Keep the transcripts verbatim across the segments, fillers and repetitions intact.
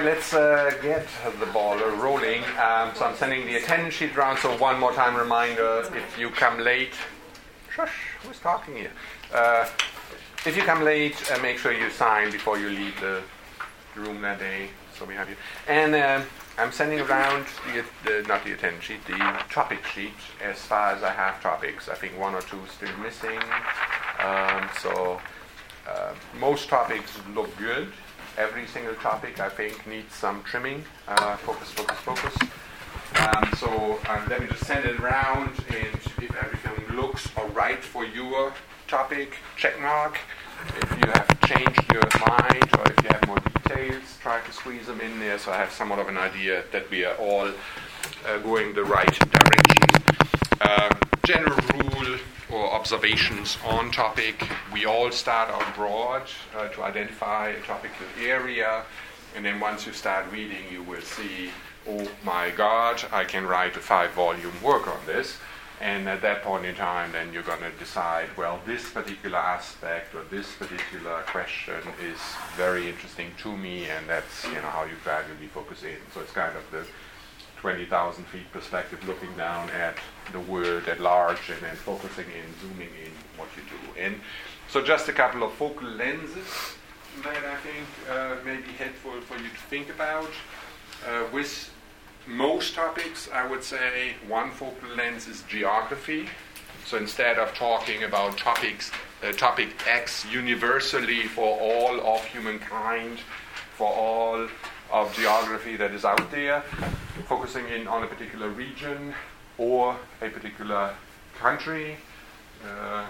right, let's uh, get the ball rolling. Um, so I'm sending the attendance sheet around. So one more time reminder, if you come late, shush, who's talking here? Uh, if you come late, uh, make sure you sign before you leave the room that day. So we have you. And um, I'm sending around the, the not the attendance sheet, the topic sheet as far as I have topics. I think one or two still missing. Um, so uh, most topics look good. Every single topic, I think, needs some trimming. Uh, focus, focus, focus. Um, so um, let me just send it around, and if everything looks all right for your topic, check mark. If you have changed your mind, or if you have more details, try to squeeze them in there so I have somewhat of an idea that we are all uh, going the right direction. Um, general rule or observations on topic. We all start out broad uh, to identify a topical area, and then once you start reading, you will see, oh my God, I can write a five-volume work on this. And at that point in time, then you're going to decide, well, this particular aspect or this particular question is very interesting to me, and that's, you know, how you gradually focus in. So it's kind of the twenty thousand feet perspective, looking down at the world at large and then focusing in, zooming in what you do. And so just a couple of focal lenses that I think uh, may be helpful for you to think about. Uh, with most topics, I would say one focal lens is geography. So instead of talking about topics, uh, topic X universally for all of humankind, for all of geography that is out there, focusing in on a particular region or a particular country, uh,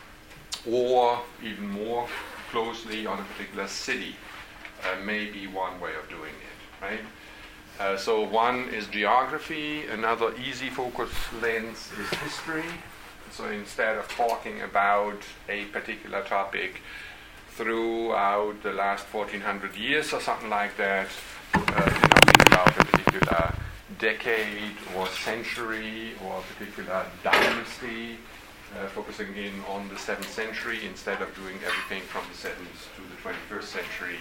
or even more closely on a particular city, uh, may be one way of doing it, right? Uh, so one is geography, another easy focus lens is history. So instead of talking about a particular topic throughout the last fourteen hundred years or something like that, uh, you know, think about a particular decade or century or a particular dynasty, uh, focusing in on the seventh century instead of doing everything from the seventh to the twenty-first century.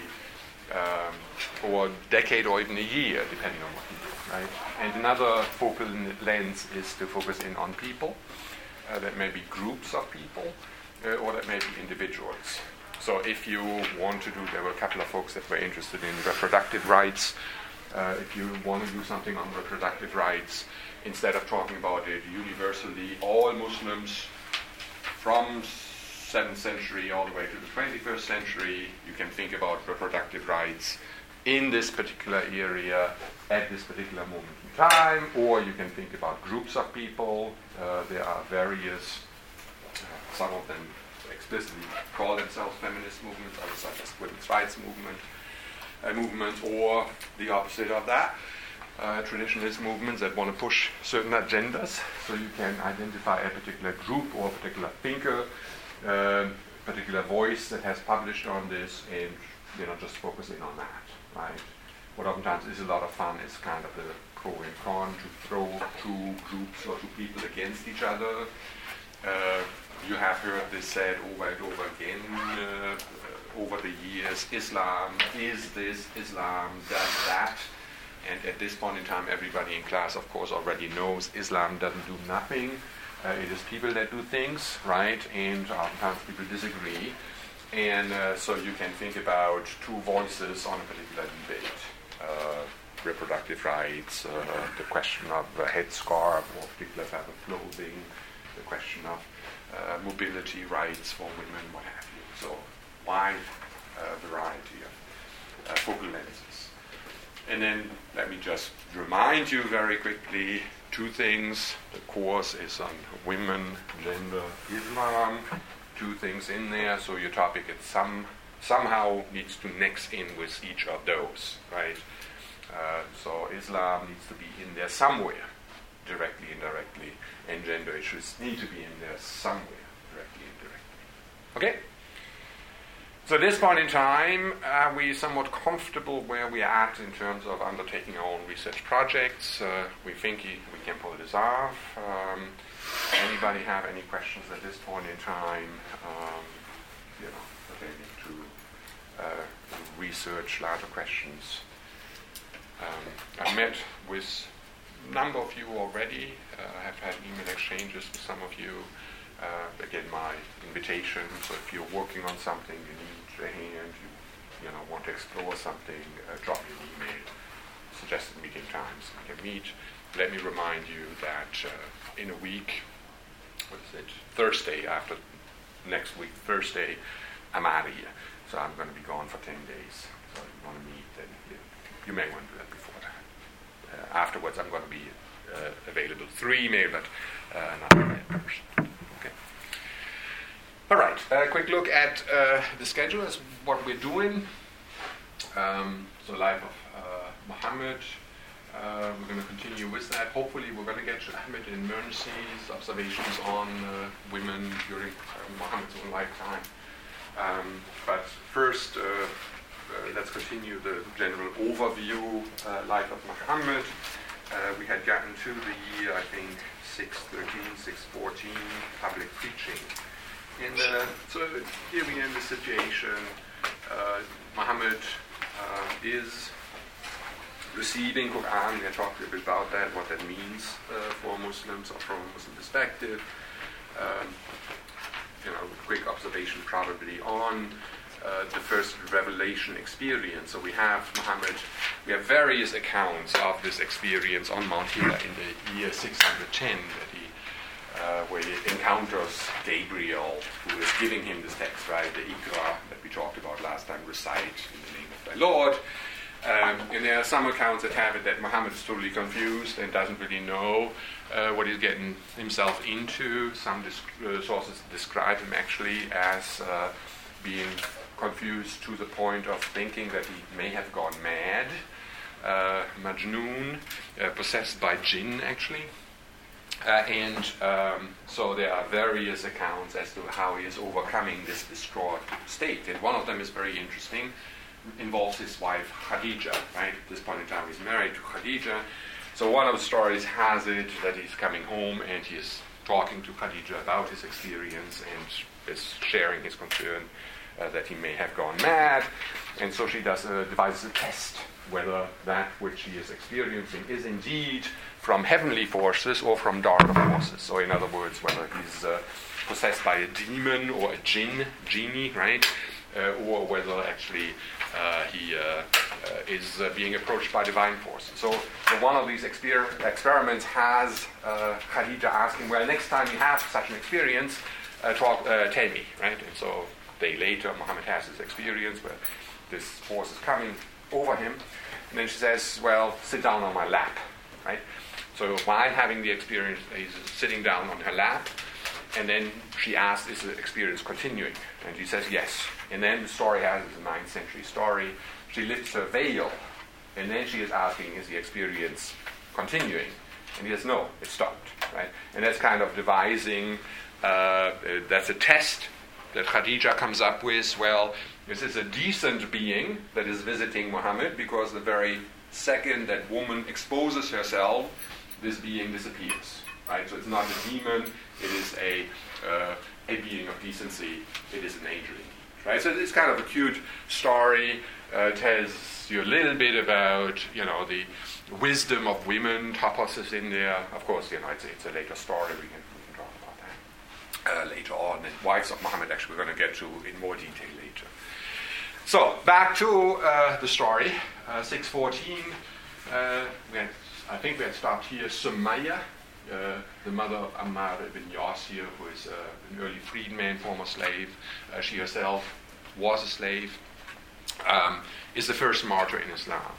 Um, or decade or even a year, depending on what you do, right? And another focal lens is to focus in on people. Uh, that may be groups of people, uh, or that may be individuals. So if you want to do, there were a couple of folks that were interested in reproductive rights. Uh, if you want to do something on reproductive rights, instead of talking about it universally, all Muslims from seventh century all the way to the twenty-first century, you can think about reproductive rights in this particular area at this particular moment in time, or you can think about groups of people. Uh, there are various, uh, some of them explicitly call themselves feminist movements, others such as women's rights movement, uh, movement, or the opposite of that, uh, traditionalist movements that want to push certain agendas. So you can identify a particular group or a particular thinker, Uh, particular voice that has published on this, and you know, just focusing on that, right? What oftentimes is a lot of fun is kind of the pro and con, to throw two groups or two people against each other. Uh, you have heard this said over and over again uh, over the years. Islam is this, Islam does that. And at this point in time, everybody in class, of course, already knows Islam doesn't do nothing. Uh, it is people that do things, right? And oftentimes people disagree. And uh, so you can think about two voices on a particular debate. Uh, reproductive rights, uh, the question of a headscarf or a particular type of clothing, the question of uh, mobility rights for women, what have you. So wide uh, variety of uh, focal lenses. And then let me just remind you very quickly, two things. The course is on women, gender, Islam. Two things in there, so your topic is some somehow needs to next in with each of those, right? Uh, so Islam needs to be in there somewhere, directly, indirectly, and gender issues need to be in there somewhere, directly, indirectly. Okay? So at this point in time, are uh, we somewhat comfortable where we are at in terms of undertaking our own research projects? Uh, we think we can pull this off. Um, anybody have any questions at this point in time, um, you know, pertaining to uh, research, larger questions? Um, I met with a number of you already. Uh, I have had email exchanges with some of you. Uh, again, my invitation. So if you're working on something, you need a hand, you, you know, want to explore something, uh, drop me an email. Suggested meeting times we can meet. Let me remind you that uh, in a week, what is it? Thursday after next week, Thursday, I'm out of here. So I'm going to be gone for ten days. So if you want to meet, then you, you may want to do that before that. Uh, afterwards, I'm going to be uh, available through email, but uh, not in person. Okay. All right. A quick look at uh, the schedule as what we're doing. Um, so life of uh, Muhammad. Uh, we're going to continue with that. Hopefully, we're going to get to Ahmed and Mercy's observations on uh, women during uh, Muhammad's own lifetime. Um, but first, uh, uh, let's continue the general overview uh, life of Muhammad. Uh, we had gotten to the year, I think, six thirteen, six fourteen, public preaching. And uh, so here we are in the situation. Uh, Muhammad uh, is receiving Quran. We talked a bit about that, what that means uh, for Muslims or from a Muslim perspective. Um, you know, quick observation probably on uh, the first revelation experience. So we have Muhammad, we have various accounts of this experience on Mount Hira in the year six hundred ten, that he, uh, where he encounters Gabriel, who is giving him this text, right, the Iqra that we talked about last time, recite in the name of thy Lord. Um, and there are some accounts that have it that Muhammad is totally confused and doesn't really know uh, what he's getting himself into. Some dis- uh, sources describe him actually as uh, being confused to the point of thinking that he may have gone mad, uh, Majnun, uh, possessed by jinn actually. Uh, and um, so there are various accounts as to how he is overcoming this distraught state. And one of them is very interesting. Involves his wife Khadija, right? At this point in time, he's married to Khadija. So one of the stories has it that he's coming home and he is talking to Khadija about his experience and is sharing his concern uh, that he may have gone mad. And so she does uh, devises a test whether that which he is experiencing is indeed from heavenly forces or from darker forces. So in other words, whether he's uh, possessed by a demon or a jinn, genie, right? Uh, or whether actually uh, he uh, uh, is uh, being approached by divine force. So, so one of these exper- experiments has uh, Khadija asking, well, next time you have such an experience, uh, talk, uh, tell me, right? And so a day later, Muhammad has this experience where this force is coming over him. And then she says, well, sit down on my lap, right? So while having the experience, he's sitting down on her lap. And then she asks, is the experience continuing? And he says, yes. And then the story has, it's a ninth century story, she lifts her veil, and then she is asking, is the experience continuing? And he says, no, it stopped, right? And that's kind of devising, uh, uh, that's a test that Khadija comes up with. Well, this is a decent being that is visiting Muhammad, because the very second that woman exposes herself, this being disappears, right? So it's not a demon, it is a uh, a being of decency, it is an angel indeed, right? So it's kind of a cute story, uh, tells you a little bit about, you know, the wisdom of women. Topos is in there. Of course, you know, it's, it's a later story, we can, we can talk about that uh, later on. And wives of Muhammad, actually, we're going to get to in more detail later. So, back to uh, the story, uh, six fourteen, uh, we had, I think we had stopped here, Sumayya, Uh, the mother of Ammar ibn Yasir, who is uh, an early freedman, former slave. Uh, she herself was a slave, um, is the first martyr in Islam.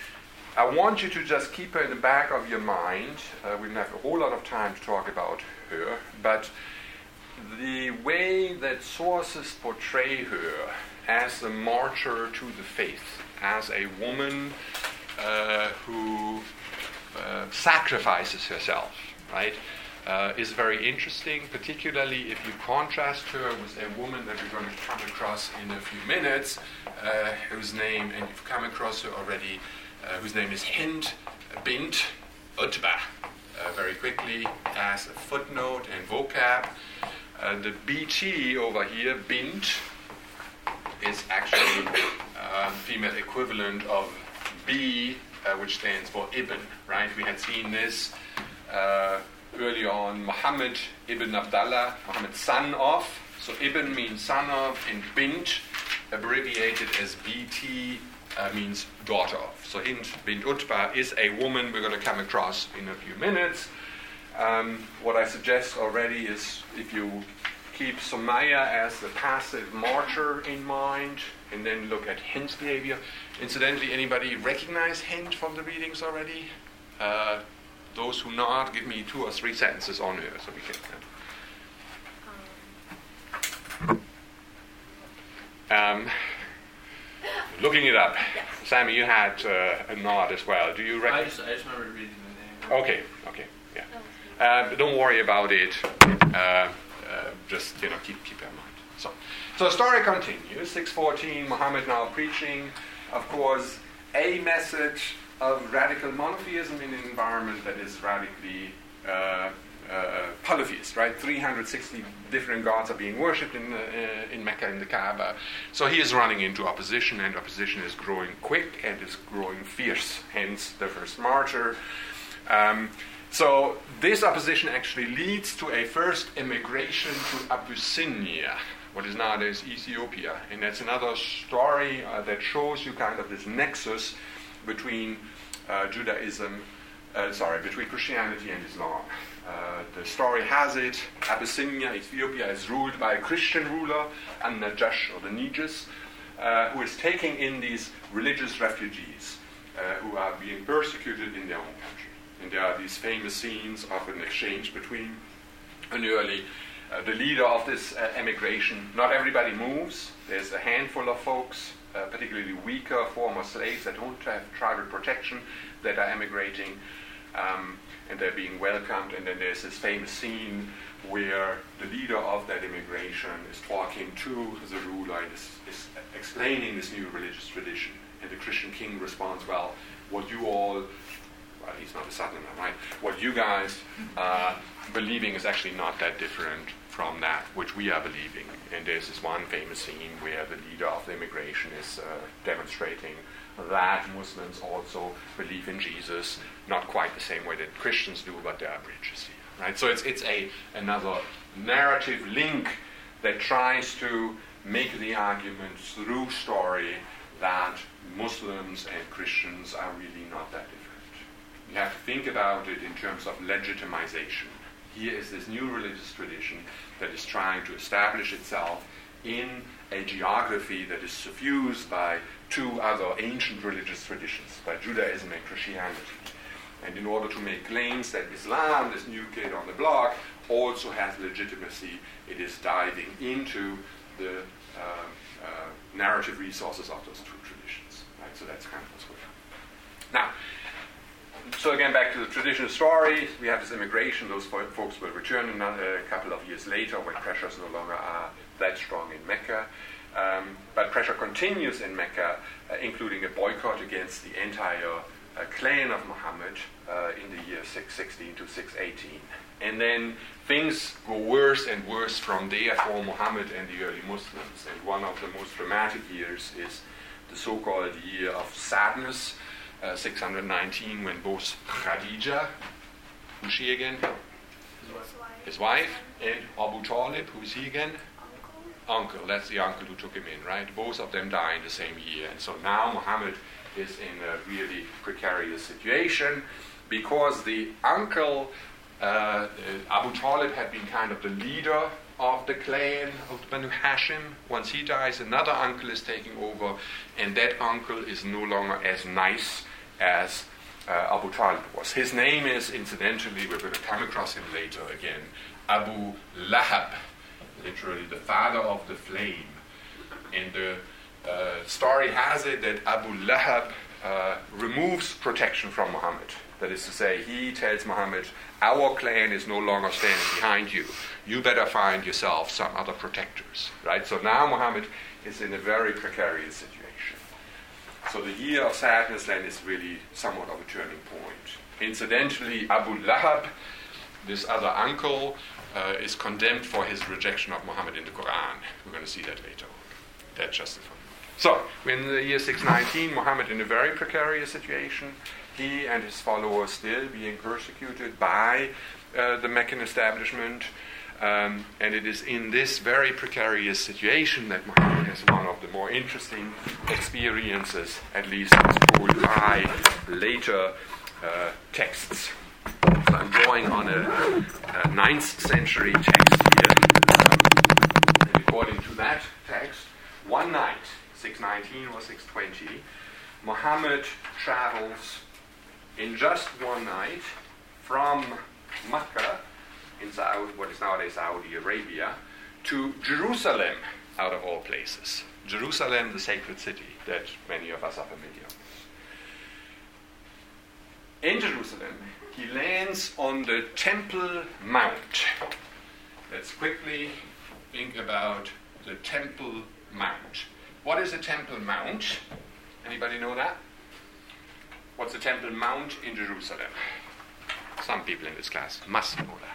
I want you to just keep her in the back of your mind. Uh, we don't have a whole lot of time to talk about her, but the way that sources portray her as a martyr to the faith, as a woman uh, who uh, sacrifices herself, right, uh, is very interesting, particularly if you contrast her with a woman that we're going to come across in a few minutes, uh, whose name, and you've come across her already, uh, whose name is Hind bint Utbah. Uh, very quickly, as a footnote and vocab, uh, the B T over here, bint, is actually uh, female equivalent of B, uh, which stands for Ibn, right? We had seen this uh, early on. Muhammad ibn Abdullah, Muhammad son of. So Ibn means son of, and Bint, abbreviated as B T, uh, means daughter of. So Hind bint Utbah is a woman we're going to come across in a few minutes. Um, what I suggest already is if you keep Sumaya as the passive marcher in mind, and then look at Hind's behavior. Incidentally, anybody recognize Hind from the readings already? Uh, those who not, give me two or three sentences on her so we can. Um, looking it up. Yes. Sammy, you had uh, a nod as well. Do you I recognize? just, I just remember reading the name. Okay, okay, yeah. Uh, don't worry about it. Uh, uh, just, you know, keep keep that in mind. So, so the story continues. six fourteen, Muhammad now preaching, of course, a message of radical monotheism in an environment that is radically uh, uh, polytheist, right? three hundred sixty different gods are being worshipped in, uh, in Mecca, in the Kaaba. So he is running into opposition, and opposition is growing quick and is growing fierce, hence the first martyr. Um, so this opposition actually leads to a first immigration to Abyssinia, what is nowadays Ethiopia. And that's another story uh, that shows you kind of this nexus between uh, Judaism, uh, sorry, between Christianity and Islam. Uh, the story has it, Abyssinia, Ethiopia, is ruled by a Christian ruler, An-Najash, or the Negus, uh, who is taking in these religious refugees uh, who are being persecuted in their own country. And there are these famous scenes of an exchange between an early, uh, the leader of this uh, emigration. Not everybody moves. There's a handful of folks, uh, particularly weaker former slaves that don't have tribal protection, that are emigrating. Um, and they're being welcomed, and then there's this famous scene where the leader of that immigration is talking to the ruler and is, is explaining this new religious tradition. And the Christian king responds, well, what you all, well, he's not a Southerner, right? What you guys are believing is actually not that different from that which we are believing. And there's this one famous scene where the leader of the immigration is uh, demonstrating that Muslims also believe in Jesus, not quite the same way that Christians do, but there are bridges here, right? So it's it's a another narrative link that tries to make the argument through story that Muslims and Christians are really not that different. You have to think about it in terms of legitimization. Here is this new religious tradition that is trying to establish itself in a geography that is suffused by two other ancient religious traditions, by Judaism and Christianity. And in order to make claims that Islam, this new kid on the block, also has legitimacy, it is diving into the uh, uh, narrative resources of those two traditions. Right? So that's kind of what's going on. Now, so again, back to the traditional story, we have this immigration. Those fo- folks will return another, a couple of years later when pressures no longer are that strong in Mecca. Um, but pressure continues in Mecca, uh, including a boycott against the entire uh, clan of Muhammad uh, in the year six sixteen to six eighteen. And then things go worse and worse from there for Muhammad and the early Muslims. And one of the most dramatic years is the so-called year of sadness, uh, six nineteen, when both Khadija, who's she again? His wife. His wife, and Abu Talib, who's he again? Uncle, that's the uncle who took him in, right? Both of them die in the same year. And so now Muhammad is in a really precarious situation because the uncle, uh, Abu Talib, had been kind of the leader of the clan of Banu Hashim. Once he dies, another uncle is taking over, and that uncle is no longer as nice as uh, Abu Talib was. His name is, incidentally, we're going to come across him later again, Abu Lahab. Literally the father of the flame. And the uh, story has it that Abu Lahab uh, removes protection from Muhammad. That is to say, he tells Muhammad, our clan is no longer standing behind you. You better find yourself some other protectors. Right? So now Muhammad is in a very precarious situation. So the year of sadness then is really somewhat of a turning point. Incidentally, Abu Lahab, this other uncle, Uh, is condemned for his rejection of Muhammad in the Quran. We're going to see that later. That's just a fun. So, in the year six nineteen, Muhammad in a very precarious situation. He and his followers still being persecuted by uh, the Meccan establishment. Um, and it is in this very precarious situation that Muhammad has one of the more interesting experiences, at least as told by later uh, texts. So I'm drawing on a, a ninth century text here. Um, and according to that text, one night, six nineteen or six twenty, Muhammad travels in just one night from Mecca, in Saudi, what is nowadays Saudi Arabia, to Jerusalem, out of all places. Jerusalem, the sacred city that many of us are familiar with. In Jerusalem, he lands on the Temple Mount. Let's quickly think about the Temple Mount. What is a Temple Mount? Anybody know that? What's the Temple Mount in Jerusalem? Some people in this class must know that.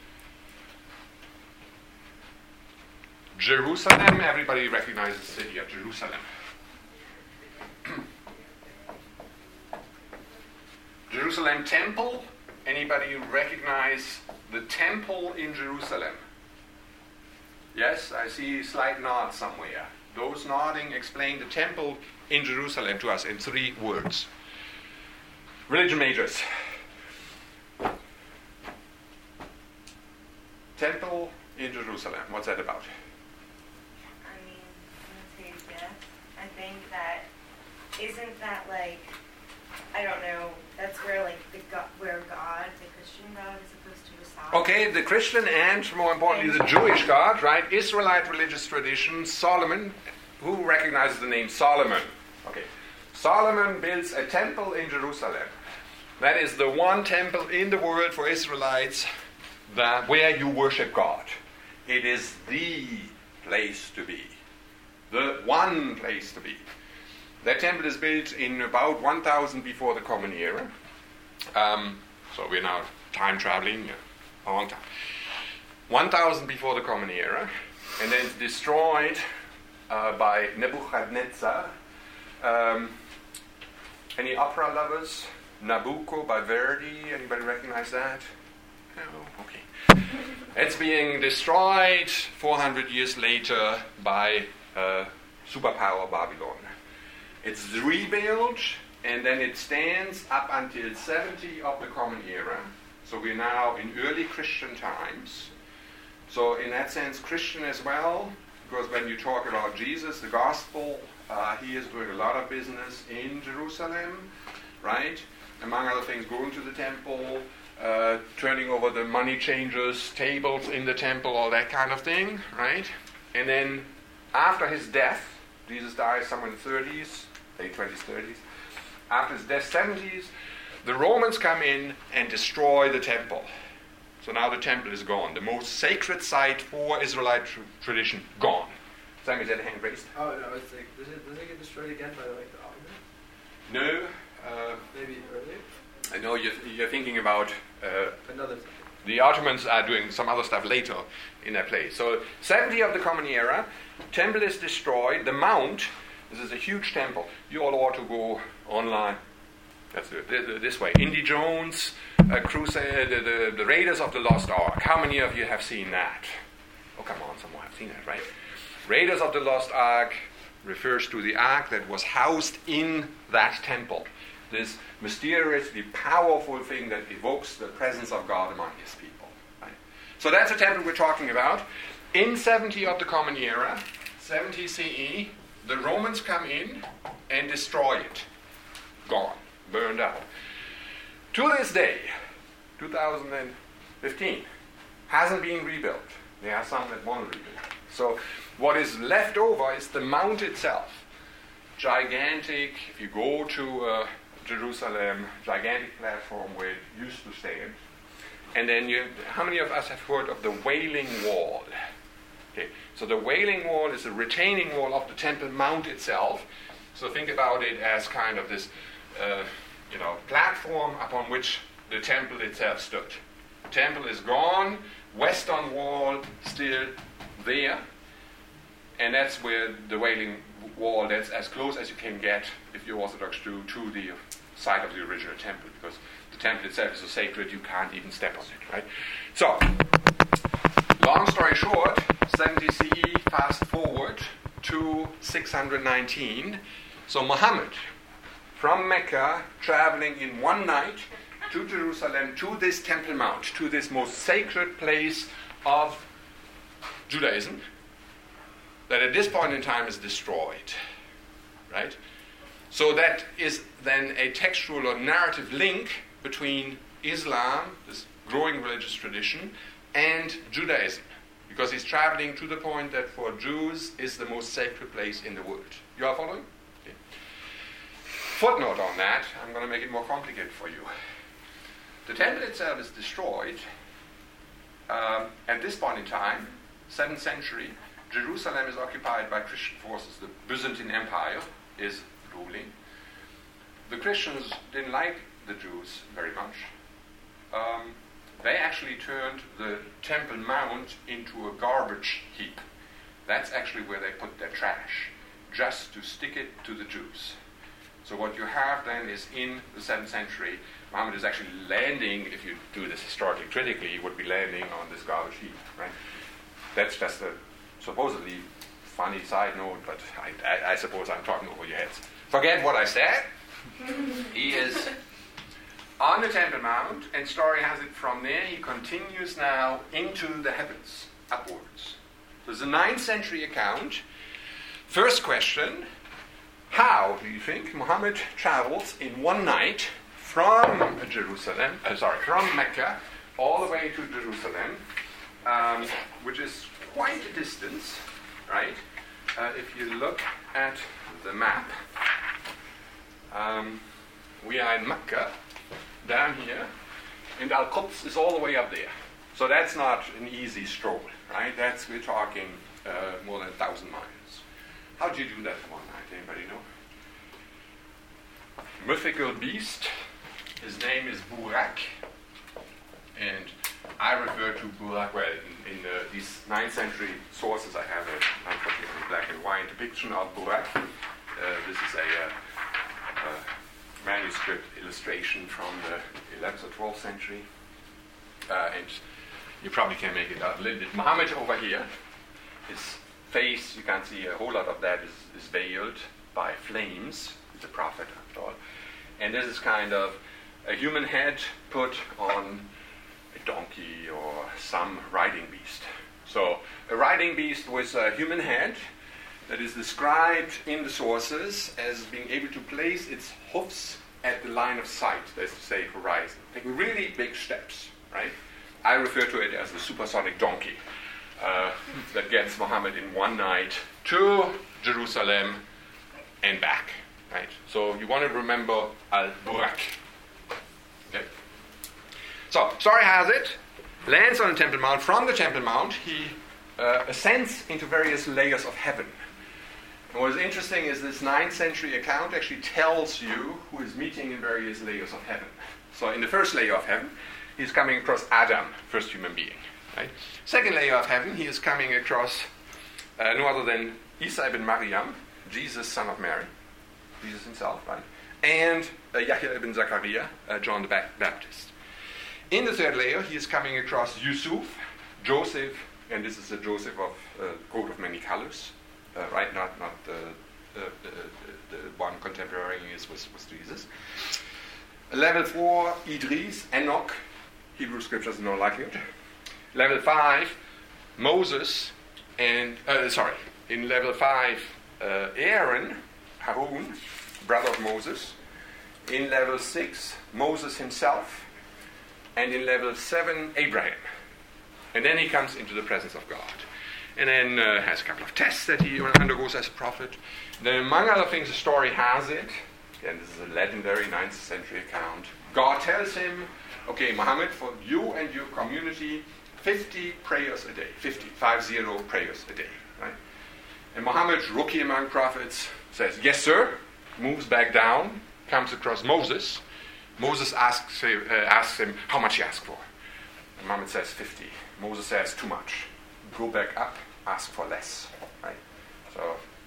Jerusalem, everybody recognizes the city of Jerusalem. Jerusalem Temple, anybody recognize the temple in Jerusalem? Yes, I see slight nods somewhere. Those nodding explain the temple in Jerusalem to us in three words. Religion majors. Temple in Jerusalem, what's that about? I think that isn't that like I don't know. That's where like the God, where God, the Christian God, is supposed to reside. Okay, the Christian and more importantly the Jewish God, right? Israelite religious tradition. Solomon, who recognizes the name Solomon? Okay, Solomon builds a temple in Jerusalem. That is the one temple in the world for Israelites that where you worship God. It is the place to be. The one place to be. That temple is built in about one thousand before the Common Era. Um, so we're now time traveling a long time. one thousand before the Common Era, and then it's destroyed uh, by Nebuchadnezzar. Um, any opera lovers? Nabucco by Verdi. Anybody recognize that? No? Okay. It's being destroyed four hundred years later by Uh, superpower Babylon. It's rebuilt and then it stands up until seventy of the Common Era. So we're now in early Christian times. So in that sense, Christian as well, because when you talk about Jesus, the gospel, uh, he is doing a lot of business in Jerusalem, right? Among other things, going to the temple, uh, turning over the money changers' tables in the temple, all that kind of thing, right? And then after his death, Jesus dies somewhere in the thirties, late twenties, thirties. After his death, seventies, the Romans come in and destroy the temple. So now the temple is gone. The most sacred site for Israelite tr- tradition, gone. Sammy, is that a hand raised? Oh, no, it's like, does it, does it get destroyed again by like the Ottomans? No. Uh, Maybe earlier? I know you're, you're thinking about uh, Another thing. The Ottomans are doing some other stuff later in their place. So seventy of the Common Era, temple is destroyed. The Mount, this is a huge temple. You all ought to go online. That's it, this way. Indy Jones, uh, Crusade, the, the, the Raiders of the Lost Ark. How many of you have seen that? Oh, come on, someone have seen that, right? Raiders of the Lost Ark refers to the ark that was housed in that temple. This mysteriously powerful thing that evokes the presence of God among his people. Right? So that's the temple we're talking about. In seventy of the Common Era, seventy C E, the Romans come in and destroy it. Gone. Burned out. To this day, two thousand fifteen, hasn't been rebuilt. There are some that want to rebuild. So what is left over is the mount itself. Gigantic, if you go to uh, Jerusalem, gigantic platform where it used to stand. And then you, how many of us have heard of the Wailing Wall? Okay, so the Wailing Wall is a retaining wall of the Temple Mount itself. So think about it as kind of this, uh, you know, platform upon which the temple itself stood. Temple is gone, western wall still there, and that's where the Wailing wall that's as close as you can get if you're Orthodox Jew to the site of the original temple, because the temple itself is so sacred you can't even step on it, right? So, long story short, seventy C E, fast forward to six hundred nineteen. So Muhammad, from Mecca, traveling in one night to Jerusalem, to this Temple Mount, to this most sacred place of Judaism, that at this point in time is destroyed, right? So that is then a textual or narrative link between Islam, this growing religious tradition, and Judaism, because he's traveling to the point that for Jews is the most sacred place in the world. You are following? Okay. Footnote on that, I'm going to make it more complicated for you. The temple itself is destroyed. Um, at this point in time, seventh century, Jerusalem is occupied by Christian forces. The Byzantine Empire is ruling. The Christians didn't like the Jews very much. Um, they actually turned the Temple Mount into a garbage heap. That's actually where they put their trash, just to stick it to the Jews. So what you have then is in the seventh century, Muhammad is actually landing, if you do this historically critically, he would be landing on this garbage heap, right? That's just a supposedly funny side note, but I, I, I suppose I'm talking over your heads. Forget what I said. He is on the Temple Mount, and story has it from there, he continues now into the heavens, upwards. So it's a ninth century account. First question, how do you think Muhammad travels in one night from Jerusalem, uh, sorry, from Mecca all the way to Jerusalem, um, which is quite a distance, right? Uh, if you look at the map, um, we are in Mecca, down here, and Al-Quds is all the way up there. So that's not an easy stroll, right? That's, we're talking uh, more than a thousand miles. How did you do that in one night? Anybody know? Mythical beast. His name is Burak. And I refer to Burak, well, in, in uh, these ninth century sources, I have a, unfortunately, black and white depiction of Burak. Uh, this is a, uh, a manuscript illustration from the eleventh or twelfth century. Uh, and you probably can make it out a little bit. Muhammad over here, his face, you can't see a whole lot of that, is, is veiled by flames. He's a prophet, after all. And this is kind of a human head put on a donkey or some riding beast. So a riding beast with a human head that is described in the sources as being able to place its hoofs at the line of sight, that is to say horizon, taking really big steps, right? I refer to it as the supersonic donkey uh, that gets Muhammad in one night to Jerusalem and back, right? So you want to remember Al-Burak. Okay. So, story has it, lands on the Temple Mount. From the Temple Mount, he uh, ascends into various layers of heaven. And what is interesting is this ninth century account actually tells you who is meeting in various layers of heaven. So in the first layer of heaven, he's coming across Adam, first human being. Right? Second layer of heaven, he is coming across uh, no other than Isa ibn Maryam, Jesus, son of Mary, Jesus himself, right? And uh, Yahya ibn Zachariah, uh, John the ba- Baptist. In the third layer, he is coming across Yusuf, Joseph, and this is a Joseph of uh, coat of many colors, uh, right? Not not the, the, the, the one contemporary is with, with Jesus. Level four, Idris, Enoch, Hebrew scriptures no likelihood. Level five, Moses, and uh, sorry, in level five, uh, Aaron, Harun, brother of Moses. In level six, Moses himself. And in level seven, Abraham. And then he comes into the presence of God. And then uh, has a couple of tests that he undergoes as a prophet. Then among other things, the story has it, and this is a legendary ninth century account, God tells him, okay, Muhammad, for you and your community, fifty prayers a day. fifty, five zero prayers a day. Right? And Muhammad, rookie among prophets, says, yes, sir, moves back down, comes across Moses. Moses asks, uh, asks him, how much you ask for? And Muhammad says, fifty. Moses says, too much. Go back up, ask for less. Right? So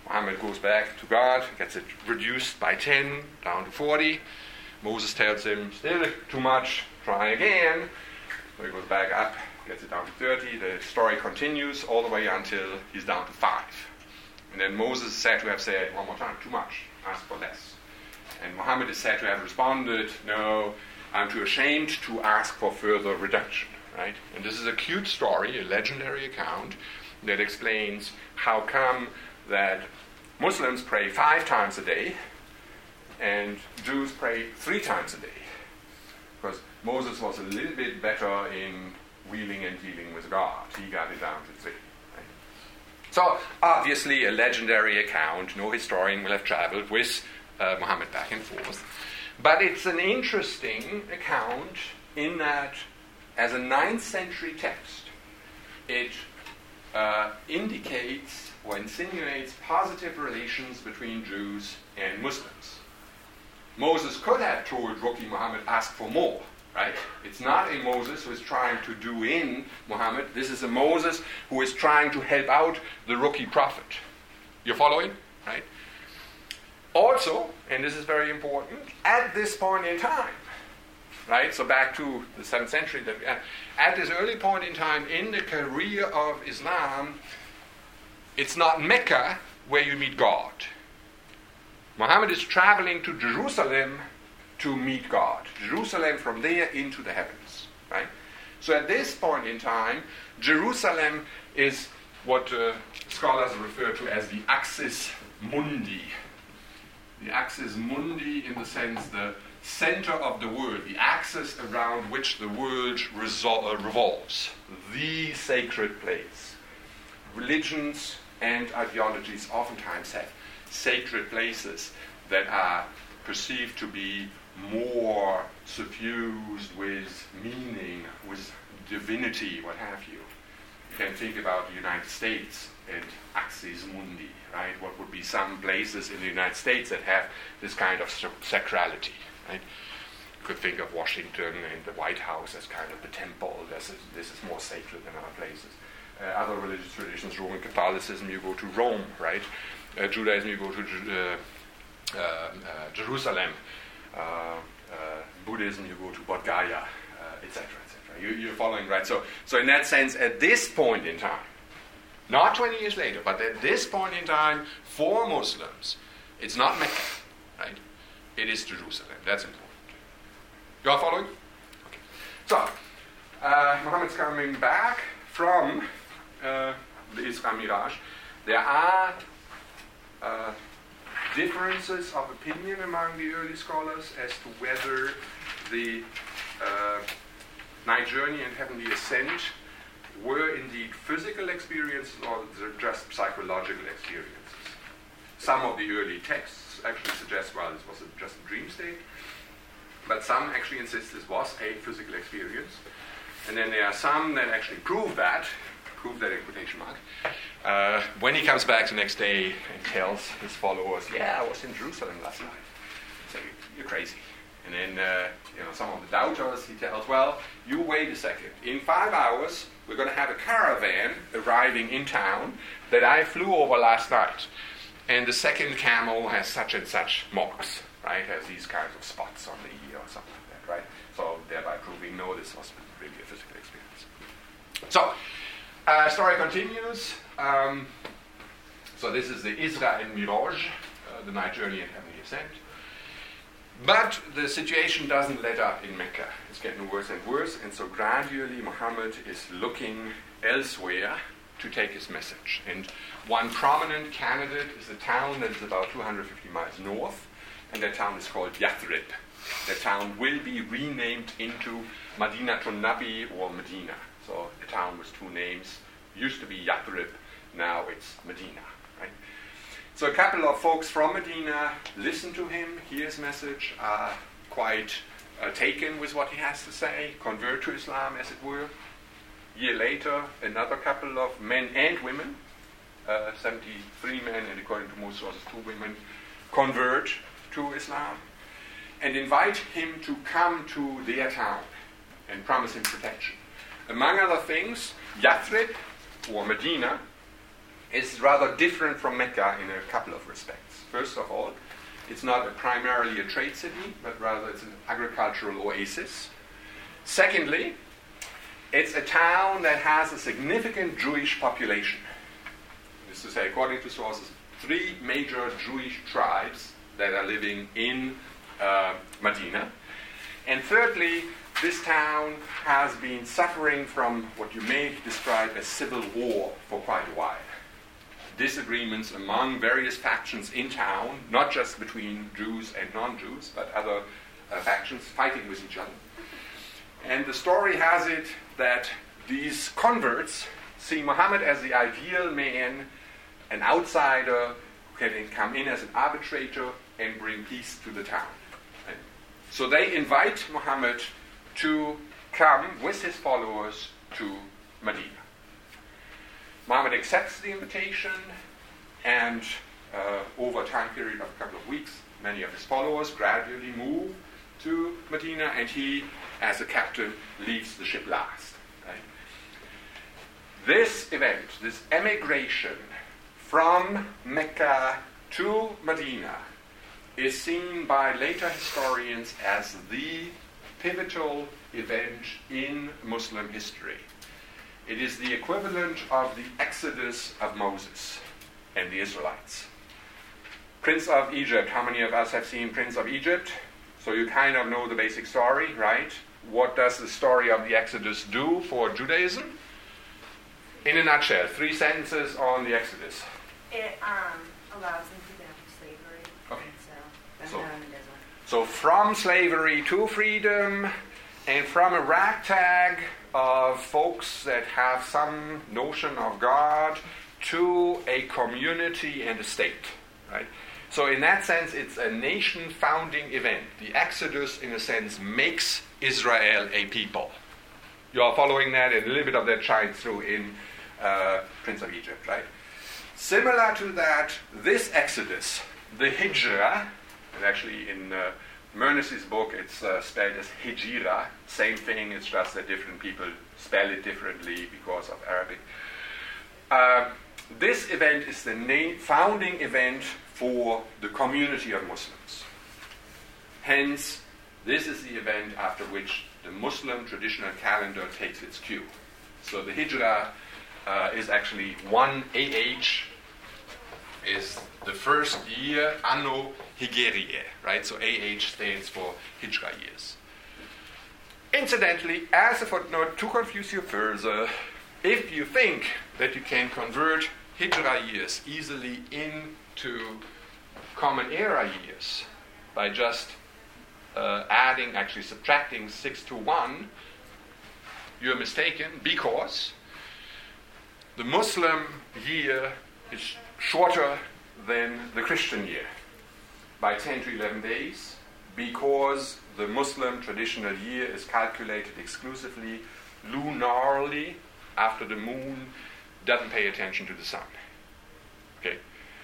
Muhammad goes back to God, gets it reduced by ten, down to forty. Moses tells him, still too much, try again. So he goes back up, gets it down to thirty. The story continues all the way until he's down to five. And then Moses is said to have said, one more time, too much, ask for less. And Muhammad is said to have responded, no, I'm too ashamed to ask for further reduction. Right? And this is a cute story, a legendary account, that explains how come that Muslims pray five times a day and Jews pray three times a day. Because Moses was a little bit better in wheeling and dealing with God. He got it down to three. Right? So, obviously, a legendary account. No historian will have traveled with uh, Muhammad back and forth. But it's an interesting account in that, as a ninth century text, it uh, indicates or insinuates positive relations between Jews and Muslims. Moses could have told rookie Muhammad, ask for more, right? It's not a Moses who is trying to do in Muhammad. This is a Moses who is trying to help out the rookie prophet. You're following? Right? Also, and this is very important, at this point in time, right? So back to the seventh century, that we, at this early point in time in the career of Islam, it's not Mecca where you meet God. Muhammad is traveling to Jerusalem to meet God. Jerusalem from there into the heavens, right? So at this point in time, Jerusalem is what uh, scholars refer to as the axis mundi. The axis mundi in the sense the center of the world, the axis around which the world resol- uh, revolves, the sacred place. Religions and ideologies oftentimes have sacred places that are perceived to be more suffused with meaning, with divinity, what have you. You can think about the United States and axis mundi, right? What would be some places in the United States that have this kind of sacrality, right? You could think of Washington and the White House as kind of the temple. This is, this is more sacred than other places. Uh, other religious traditions, Roman Catholicism, you go to Rome, right? Uh, Judaism, you go to uh, uh, uh, Jerusalem. Uh, uh, Buddhism, you go to Bodh Gaya, et cetera, et cetera. You, you're following, right? So, so in that sense, at this point in time, not twenty years later, but at this point in time, for Muslims, it's not Mecca, right? It is Jerusalem. That's important. You all following? Okay. So, uh, Muhammad's coming back from uh, the Isra Miraj. There are uh, differences of opinion among the early scholars as to whether the uh, night journey and heavenly ascent were indeed physical experiences or just psychological experiences. Some of the early texts actually suggest, well, this was a, just a dream state, but some actually insist this was a physical experience. And then there are some that actually prove that, prove that in quotation mark, uh, when he comes back the next day and tells his followers, yeah, I was in Jerusalem last night. They say, you're crazy. And then, uh, you know, some of the doubters, he tells, well, you wait a second. In five hours, we're going to have a caravan arriving in town that I flew over last night. And the second camel has such and such marks, right? Has these kinds of spots on the ear or something like that, right? So thereby proving, no, this was really a physical experience. So, uh, story continues. Um, so this is the Isra and Miraj, uh, the night journey and heavenly ascent. But the situation doesn't let up in Mecca. It's getting worse and worse, and so gradually Muhammad is looking elsewhere to take his message. And one prominent candidate is a town that is about two hundred fifty miles north, and that town is called Yathrib. That town will be renamed into Madinatun Nabi or Medina. So a town with two names. Used to be Yathrib, now it's Medina. Right? So a couple of folks from Medina listen to him, hear his message, are quite uh, taken with what he has to say, convert to Islam, as it were. A year later, another couple of men and women, uh, seventy-three men, and according to most sources, two women, convert to Islam and invite him to come to their town and promise him protection. Among other things, Yathrib, or Medina, is rather different from Mecca in a couple of respects. First of all, it's not a primarily a trade city, but rather it's an agricultural oasis. Secondly, it's a town that has a significant Jewish population. This is to say, according to sources, three major Jewish tribes that are living in uh, Medina. And thirdly, this town has been suffering from what you may describe as civil war for quite a while. Disagreements among various factions in town, not just between Jews and non-Jews, but other uh, factions fighting with each other. And the story has it that these converts see Muhammad as the ideal man, an outsider who can come in as an arbitrator and bring peace to the town. Right? So they invite Muhammad to come with his followers to Medina. Muhammad accepts the invitation, and uh, over a time period of a couple of weeks, many of his followers gradually move to Medina, and he, as a captain, leaves the ship last. Right? This event, this emigration from Mecca to Medina, is seen by later historians as the pivotal event in Muslim history. It is the equivalent of the Exodus of Moses and the Israelites. Prince of Egypt. How many of us have seen Prince of Egypt? So you kind of know the basic story, right? What does the story of the Exodus do for Judaism? In a nutshell, three sentences on the Exodus. It um, allows them to get out of slavery. Okay. So, that's So- down in the desert. So from slavery to freedom, and from a ragtag of folks that have some notion of God to a community and a state, right? So in that sense, it's a nation-founding event. The Exodus, in a sense, makes Israel a people. You are following that, and a little bit of that shines through in uh, Prince of Egypt, right? Similar to that, this Exodus, the Hijrah, and actually in uh, Mernis's book, it's uh, spelled as Hijira. Same thing, it's just that different people spell it differently because of Arabic. Uh, this event is the na- founding event for the community of Muslims. Hence, this is the event after which the Muslim traditional calendar takes its cue. So the Hijra uh, is actually one A H, is the first year, Anno Hijriye, right? So A H stands for Hijra years. Incidentally, as a footnote, to confuse you further, if you think that you can convert Hijra years easily into Common Era years by just uh, adding, actually subtracting six to one, you're mistaken, because the Muslim year is shorter than the Christian year by ten to eleven days, because the Muslim traditional year is calculated exclusively lunarly after the moon doesn't pay attention to the sun. Okay?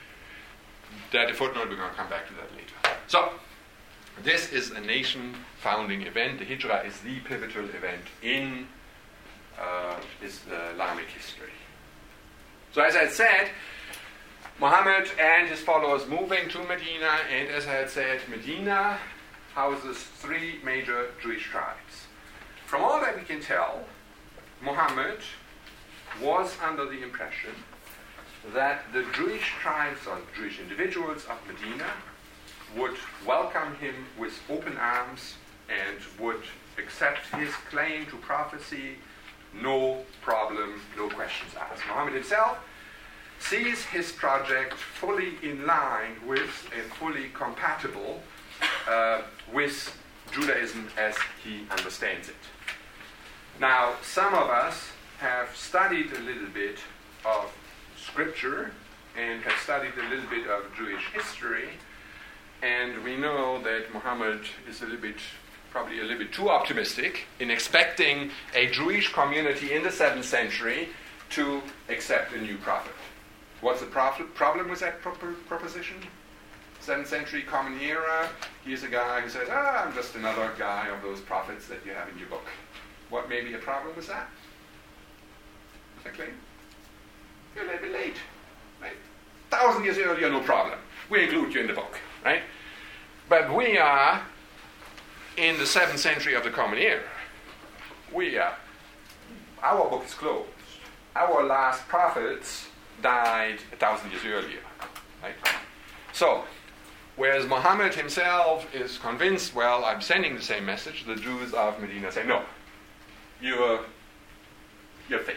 That a footnote, we're going to come back to that later. So, this is a nation-founding event. The Hijra is the pivotal event in uh, Islamic history. So, as I had said, Muhammad and his followers moving to Medina, and as I had said, Medina houses three major Jewish tribes. From all that we can tell, Muhammad was under the impression that the Jewish tribes or Jewish individuals of Medina would welcome him with open arms and would accept his claim to prophecy, no problem, no questions asked. Muhammad himself sees his project fully in line with and fully compatible uh, with Judaism as he understands it. Now, some of us have studied a little bit of scripture and have studied a little bit of Jewish history, and we know that Muhammad is a little bit, probably a little bit too optimistic in expecting a Jewish community in the seventh century to accept a new prophet. What's the prof- problem with that pro- proposition? seventh century Common Era, he's a guy who says, ah, I'm just another guy of those prophets that you have in your book. What may be a problem with that? Is that clear? You're a little bit late. Right? Thousand years earlier, no problem. We include you in the book, right? But we are in the seventh century of the Common Era. We are. Our book is closed. Our last prophets died a thousand years earlier, right? So, whereas Muhammad himself is convinced, well, I'm sending the same message, the Jews of Medina say, no, you're, you're fake.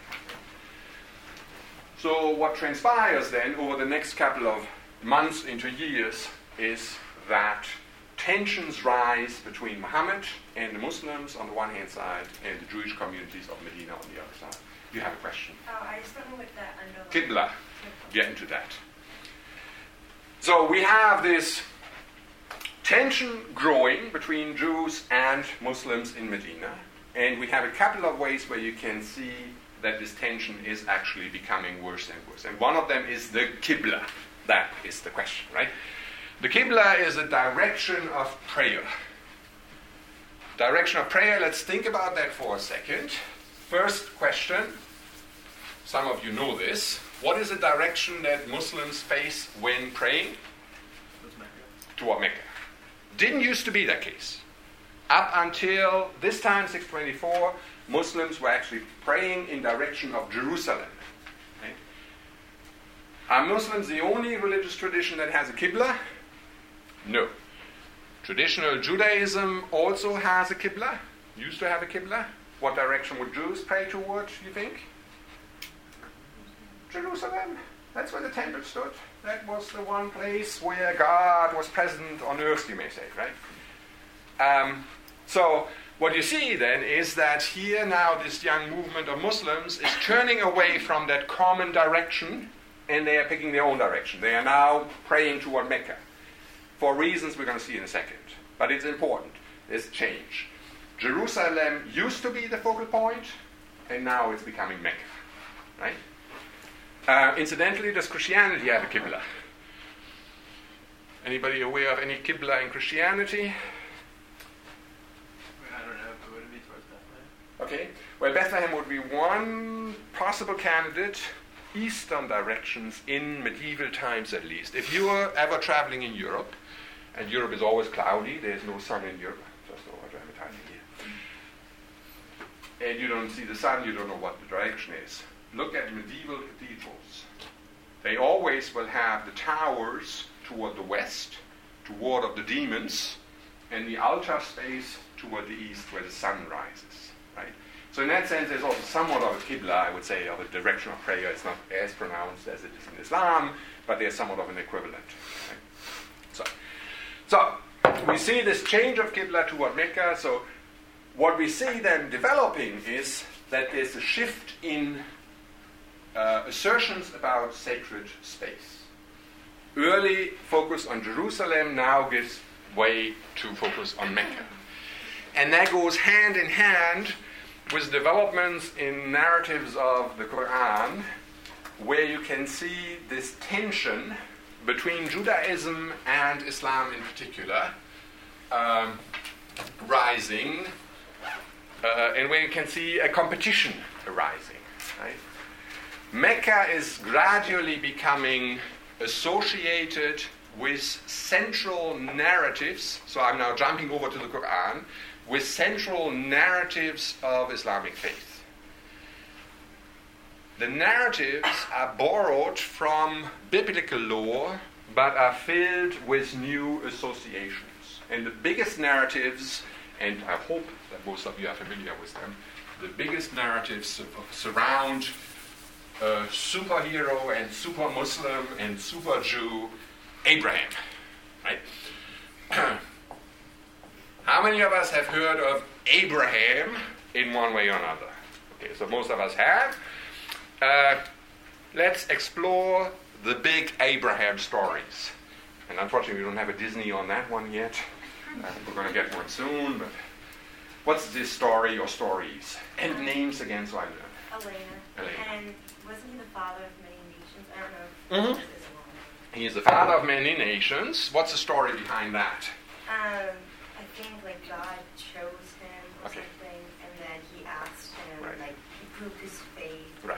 So what transpires then over the next couple of months into years is that tensions rise between Muhammad and the Muslims on the one hand side and the Jewish communities of Medina on the other side. You have a question? Oh, I just don't know what that underlying... Qibla. Get into that. So we have this tension growing between Jews and Muslims in Medina, and we have a couple of ways where you can see that this tension is actually becoming worse and worse. And one of them is the Qibla. That is the question, right? The Qibla is a direction of prayer. Direction of prayer, let's think about that for a second. First question, some of you know this. What is the direction that Muslims face when praying? Toward Mecca. Didn't used to be that case. Up until this time, six twenty-four, Muslims were actually praying in direction of Jerusalem. Okay? Are Muslims the only religious tradition that has a Qibla? No. Traditional Judaism also has a Qibla, used to have a Qibla. What direction would Jews pray toward, you think? Jerusalem. That's where the temple stood. That was the one place where God was present on earth, you may say, right? Um, so what you see then is that here now this young movement of Muslims is turning away from that common direction and they are picking their own direction. They are now praying toward Mecca for reasons we're going to see in a second. But it's important. There's a change. Jerusalem used to be the focal point and now it's becoming Mecca, right? Uh, incidentally, does Christianity have a Qibla? Anybody aware of any Qibla in Christianity? I don't know, but would it be towards Bethlehem? Okay, well, Bethlehem would be one possible candidate, eastern directions in medieval times at least. If you are ever traveling in Europe, and Europe is always cloudy, there's no sun in Europe, just no advertising here, and you don't see the sun, you don't know what the direction is. Look at medieval cathedrals. They always will have the towers toward the west, toward of the demons, and the altar space toward the east where the sun rises. Right? So in that sense, there's also somewhat of a Qibla, I would say, of a direction of prayer. It's not as pronounced as it is in Islam, but there's somewhat of an equivalent. Right? So, so we see this change of Qibla toward Mecca. So what we see then developing is that there's a shift in Uh, assertions about sacred space. Early focus on Jerusalem now gives way to focus on Mecca. And that goes hand in hand with developments in narratives of the Quran where you can see this tension between Judaism and Islam in particular um, rising uh, and where you can see a competition arising. Right? Mecca is gradually becoming associated with central narratives, so I'm now jumping over to the Quran, with central narratives of Islamic faith. The narratives are borrowed from biblical lore, but are filled with new associations. And the biggest narratives, and I hope that most of you are familiar with them, the biggest narratives surround Uh, superhero and super Muslim and super Jew Abraham, right? How many of us have heard of Abraham in one way or another? Okay, so most of us have. Uh, let's explore the big Abraham stories. And unfortunately, we don't have a Disney on that one yet. Uh, we're going to get one soon, but what's this story or stories? And names again, so I learn. Elena. Elena. And wasn't he the father of many nations? I don't know. Mm-hmm. If this is long. He is the father of many nations. What's the story behind that? Um, I think like God chose him or Okay. something, and then he asked him, Right. like he proved his faith. Right. And, like,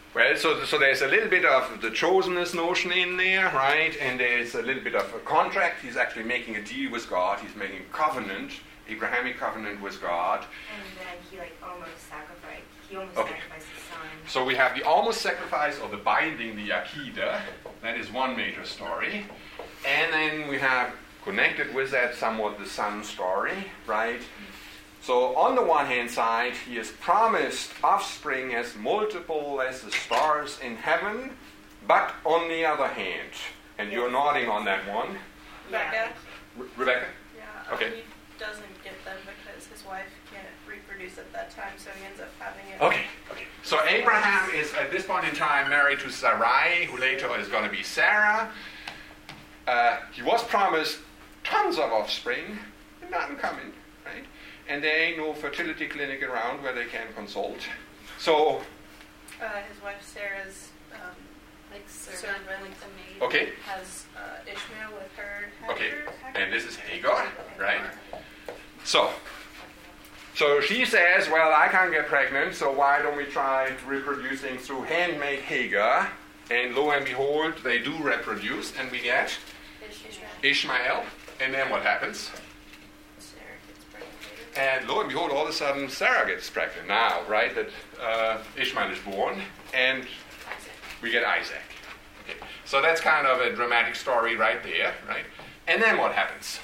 Well, so, so there's a little bit of the chosenness notion in there, right? And there's a little bit of a contract. He's actually making a deal with God. He's making a covenant, Abrahamic covenant with God. And then he like almost sacrificed. He almost Okay. sacrificed his son. So we have the almost sacrifice or the binding, the Akedah. That is one major story. And then we have connected with that somewhat the son story, right? So on the one hand side, he is promised offspring as multiple as the stars in heaven, but on the other hand, and you're nodding on that one, Rebecca? Re- Rebecca? Yeah. Okay. Um, he doesn't get them because his wife can't reproduce at that time, so he ends up having it. Okay, okay. So Abraham is at this point in time married to Sarai, who later is going to be Sarah. Uh, he was promised tons of offspring, and nothing coming, right? And there ain't no fertility clinic around where they can consult. So, Uh, his wife Sarah's um, Like servant, servant like the maid. okay, has uh, Ishmael with her. okay. Hagar- Hagar? And this is Hagar, right? So, so she says, well, I can't get pregnant, so why don't we try reproducing through handmaid Hagar? And lo and behold, they do reproduce, and we get Ishmael. Ishmael. And then what happens? Sarah gets pregnant later. And lo and behold, all of a sudden, Sarah gets pregnant now, right? That uh, Ishmael is born, and we get Isaac. Okay. So that's kind of a dramatic story right there, right? And then what happens?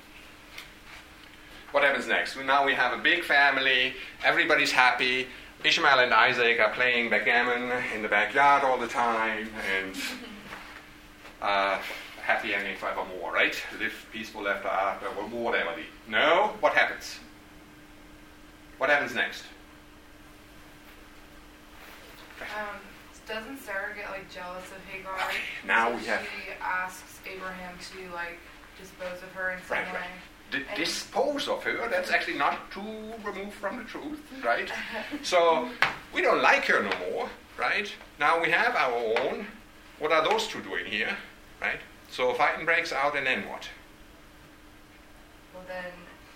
What happens next? Well, now we have a big family, everybody's happy. Ishmael and Isaac are playing backgammon in the backyard all the time, and uh, happy ending forevermore, right? Live peaceful ever after, or whatever. No? What happens? What happens next? Um, doesn't Sarah get like jealous of Hagar? Okay, now So we have- She asks Abraham to like dispose of her in some Right, way. right. D- dispose of her, that's actually not too removed from the truth, right? So we don't like her no more, right? Now we have our own. What are those two doing here, right? So fighting breaks out, and then what? Well, then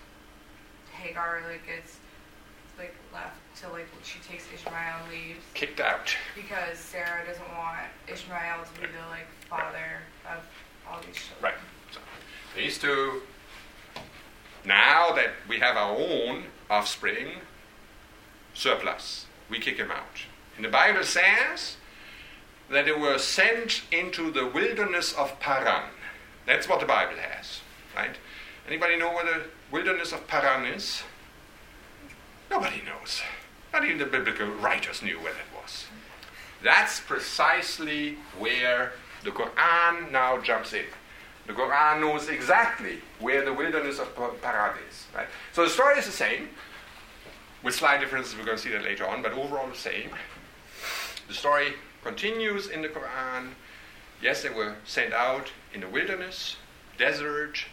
Hagar like gets like left to like she takes Ishmael and leaves Kicked out. because Sarah doesn't want Ishmael to be the like father of all these children. Right. So these two, now that we have our own offspring, surplus, we kick him out. And the Bible says that they were sent into the wilderness of Paran. That's what the Bible has, right? Anybody know where the wilderness of Paran is? Nobody knows. Not even the biblical writers knew where that was. That's precisely where the Quran now jumps in. The Quran knows exactly where the wilderness of Paran is, right? So the story is the same, with slight differences. We're going to see that later on, but overall the same. The story continues in the Quran. Yes, they were sent out in the wilderness, desert.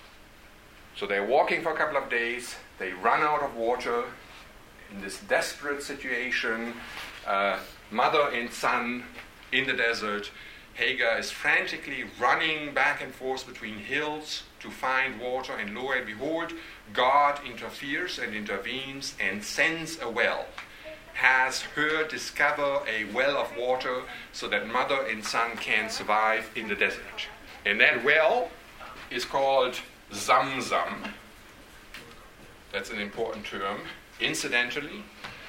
So they're walking for a couple of days. They run out of water in this desperate situation. Uh, mother and son in the desert. Hagar is frantically running back and forth between hills to find water, and lo and behold, God interferes and intervenes and sends a well. Has her discover a well of water so that mother and son can survive in the desert. And that well is called Zamzam. That's an important term. Incidentally,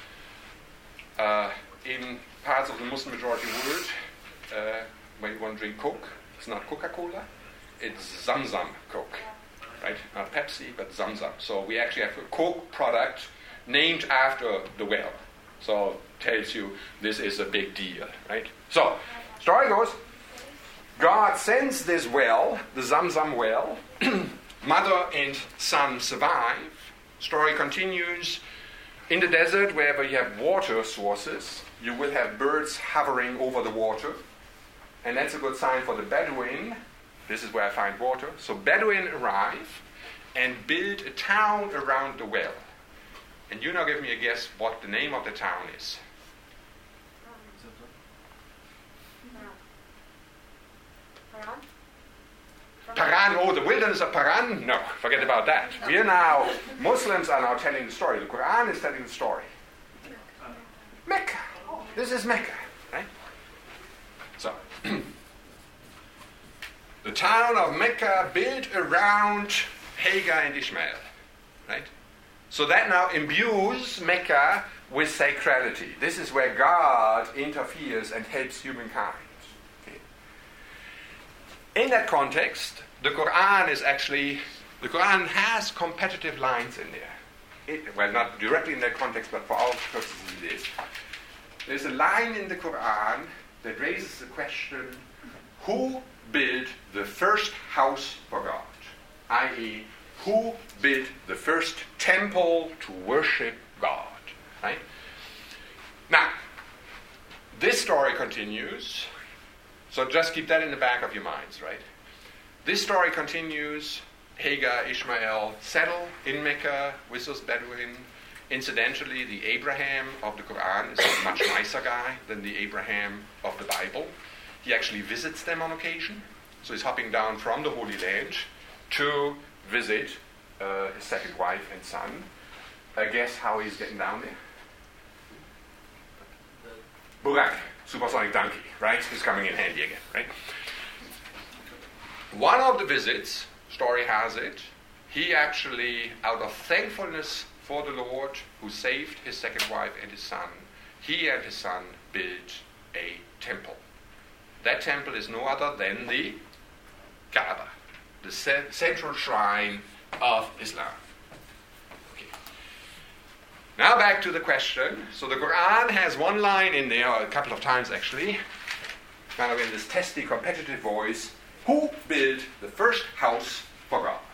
uh, in parts of the Muslim majority world, uh, when you want to drink Coke, it's not Coca-Cola, it's Zamzam Coke, right? Not Pepsi, but Zamzam. So we actually have a Coke product named after the well. So tells you this is a big deal, right? So, story goes, God sends this well, the Zamzam well. Mother and son survive. Story continues. In the desert, wherever you have water sources, you will have birds hovering over the water. And that's a good sign for the Bedouin. This is where I find water. So Bedouin arrive and build a town around the well. And you now give me a guess what the name of the town is. Paran, oh, the wilderness of Paran? No, forget about that. We are now, Muslims are now telling the story. The Quran is telling the story. Mecca. This is Mecca, right? So, the town of Mecca built around Hagar and Ishmael, right? So that now imbues Mecca with sacrality. This is where God interferes and helps humankind. Okay. In that context, the Quran is actually, the Quran has competitive lines in there. It, well, not directly in that context, but for our purposes it is. There's a line in the Quran that raises the question, who built the first house for God? that is, who built the first temple to worship God? Right? Now, this story continues, so just keep that in the back of your minds, right? This story continues. Hagar, Ishmael settle in Mecca with those Bedouin. Incidentally, the Abraham of the Quran is a much nicer guy than the Abraham of the Bible. He actually visits them on occasion. So he's hopping down from the Holy Land to visit uh, his second wife and son. Uh, guess how he's getting down there? Burak, supersonic donkey, right? He's coming in handy again, right? One of the visits, story has it, he actually, out of thankfulness for the Lord who saved his second wife and his son, he and his son built a temple. That temple is no other than the Kaaba, the ce- central shrine of Islam. Okay. Now back to the question. So the Quran has one line in there, or a couple of times actually, kind of in this testy, competitive voice, who built the first house for God?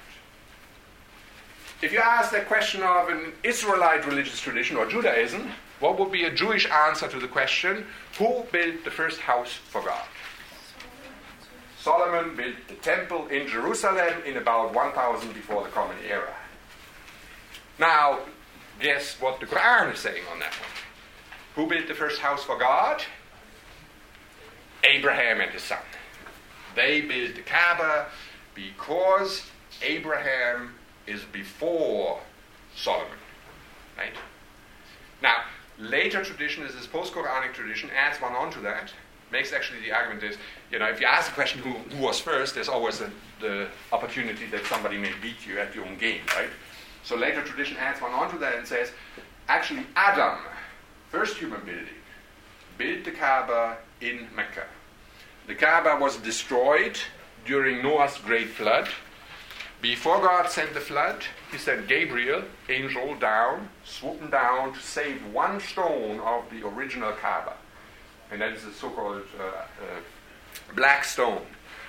If you ask that question of an Israelite religious tradition or Judaism, what would be a Jewish answer to the question, who built the first house for God? Solomon built the temple in Jerusalem in about one thousand before the Common Era. Now, guess what the Quran is saying on that one? Who built the first house for God? Abraham and his son. They built the Kaaba because Abraham is before Solomon. Right? Now, later tradition, is this post-Quranic tradition, adds one on to that, makes actually the argument is, you know, if you ask the question who, who was first, there's always a, the opportunity that somebody may beat you at your own game, right? So later tradition adds one on to that and says, actually Adam, first human building, built the Kaaba in Mecca. The Kaaba was destroyed during Noah's great flood. Before God sent the flood, he sent Gabriel, angel, down, swooping down to save one stone of the original Kaaba. And that is the so-called uh, uh, black stone.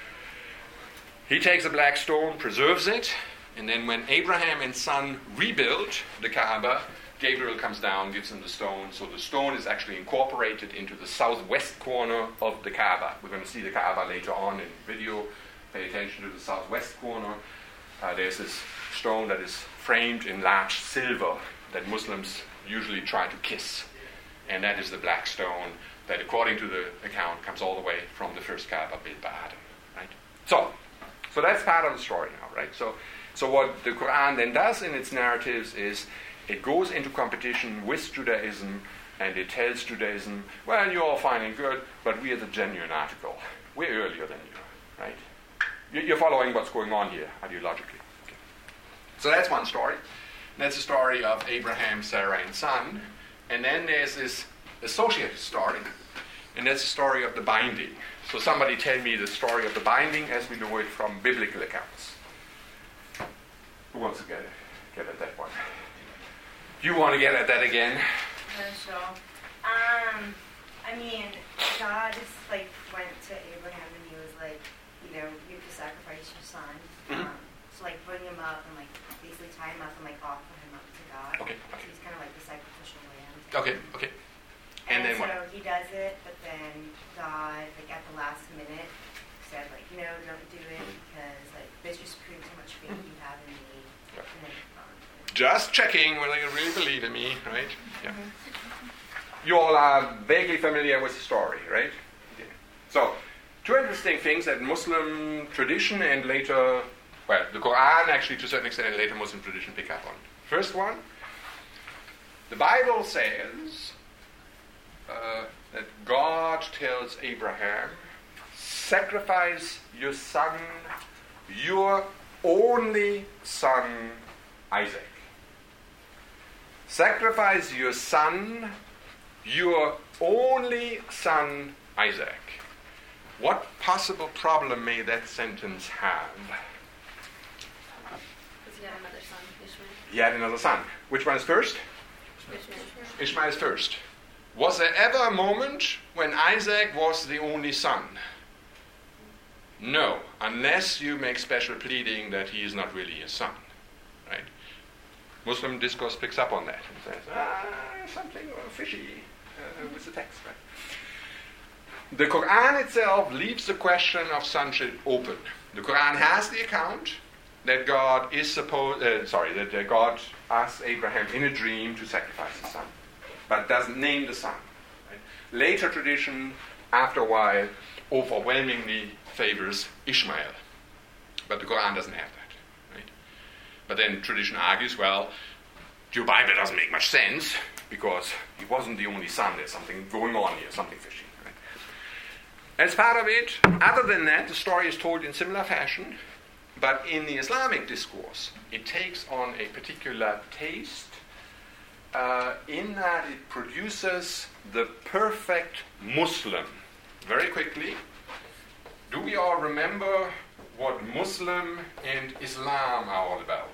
He takes a black stone, preserves it, and then when Abraham and son rebuild the Kaaba, Gabriel comes down, gives them the stone. So the stone is actually incorporated into the southwest corner of the Kaaba. We're going to see the Kaaba later on in video. Pay attention to the southwest corner. Uh, there's this stone that is framed in large silver that Muslims usually try to kiss. And that is the black stone that, according to the account, comes all the way from the first Kaaba built by Adam. Right? So, so that's part of the story now, right? So, so what the Quran then does in its narratives is it goes into competition with Judaism, and it tells Judaism, well, you're all fine and good, but we are the genuine article. We're earlier than you, right? You're following what's going on here, ideologically. Okay. So that's one story. That's the story of Abraham, Sarah, and son. And then there's this associated story, and that's the story of the binding. So somebody tell me the story of the binding as we know it from biblical accounts. Who wants to get it? Get at that one? You want to get at that again? Yeah, sure. Um, I mean, God just like went to Abraham and he was like, you know, you have to sacrifice your son. Mm-hmm. Um, so like bring him up and like basically tie him up and like offer him up to God. Okay. okay. So he's kind of like the sacrificial lamb. Okay. Okay. And, And, then so what? he does it, but then God, like at the last minute, said like, no, don't do it because like this just proves how much faith you have in me. Yeah. And then, um, Just checking whether you really believe in me, right? Yeah. You all are vaguely familiar with the story, right? Okay. So, two interesting things that Muslim tradition and later, well, the Quran actually to a certain extent and later Muslim tradition pick up on. First one, the Bible says uh, that God tells Abraham sacrifice your son, your only son, Isaac. Sacrifice your son, your only son, Isaac. What possible problem may that sentence have? Because he had another son, Ishmael. He had another son. Which one is first? Ishmael. Ishmael is first. Was there ever a moment when Isaac was the only son? No, unless you make special pleading that he is not really his son. Right? Muslim discourse picks up on that and says, ah, something fishy uh, with the text. Right? The Quran itself leaves the question of sonship open. The Quran has the account that God is supposed, uh, sorry, that uh, God asks Abraham in a dream to sacrifice his son, but doesn't name the son. Right? Later tradition, after a while, overwhelmingly favors Ishmael, but the Quran doesn't have that. Right? But then tradition argues, well, your Bible doesn't make much sense because he wasn't the only son. There's something going on here, something fishy. Right? As part of it, other than that, the story is told in similar fashion. But in the Islamic discourse, it takes on a particular taste uh, in that it produces the perfect Muslim. Very quickly, do we all remember what Muslim and Islam are all about?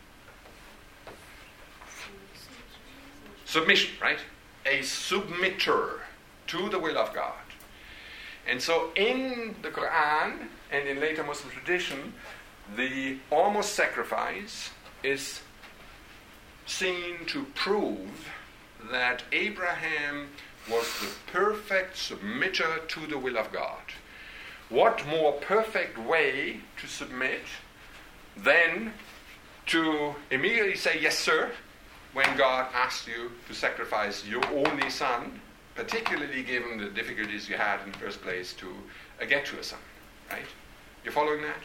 Submission, right? A submitter to the will of God. And so in the Quran and in later Muslim tradition, the almost sacrifice is seen to prove that Abraham was the perfect submitter to the will of God. What more perfect way to submit than to immediately say, yes, sir, when God asks you to sacrifice your only son, particularly given the difficulties you had in the first place to uh, get to a son, right? You following that?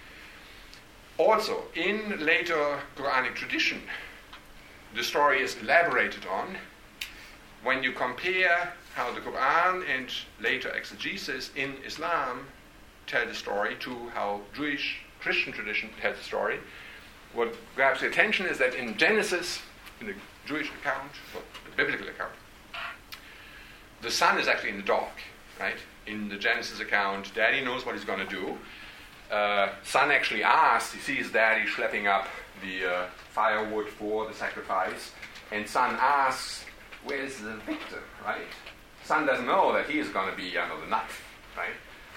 Also, in later Quranic tradition, the story is elaborated on when you compare how the Quran and later exegesis in Islam tell the story to how Jewish Christian tradition tells the story. What grabs the attention is that in Genesis, in the Jewish account, or the biblical account, the son is actually in the dark, right? In the Genesis account, daddy knows what he's going to do. Uh, son actually asks, he sees daddy schlepping up the uh, firewood for the sacrifice, and son asks, where's the victim, right? Son doesn't know that he is going to be under the knife, right?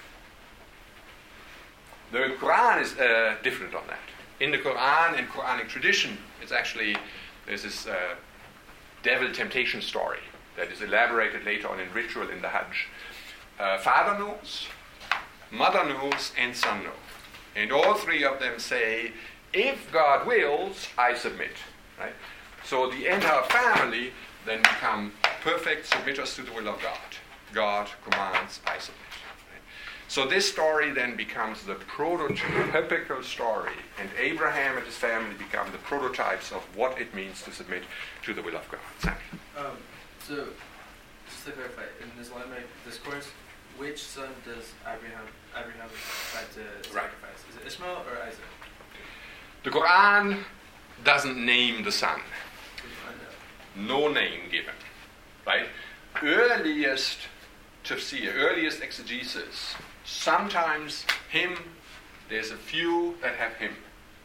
The Quran is uh, different on that. In the Quran and Quranic tradition, it's actually, there's this uh, devil temptation story that is elaborated later on in ritual in the Hajj. Uh, father knows, mother knows, and son knows. And all three of them say, if God wills, I submit. Right? So the entire family then become perfect submitters to the will of God. God commands, I submit. Right? So this story then becomes the prototypical story, and Abraham and his family become the prototypes of what it means to submit to the will of God. Sammy. Um, so, just to clarify, in Islamic discourse, which son does Abraham Abraham try to sacrifice? Right. Is it Ishmael or Isaac? The Quran doesn't name the son. No name given. Right? Earliest tafsir, earliest exegesis, sometimes him, there's a few that have him.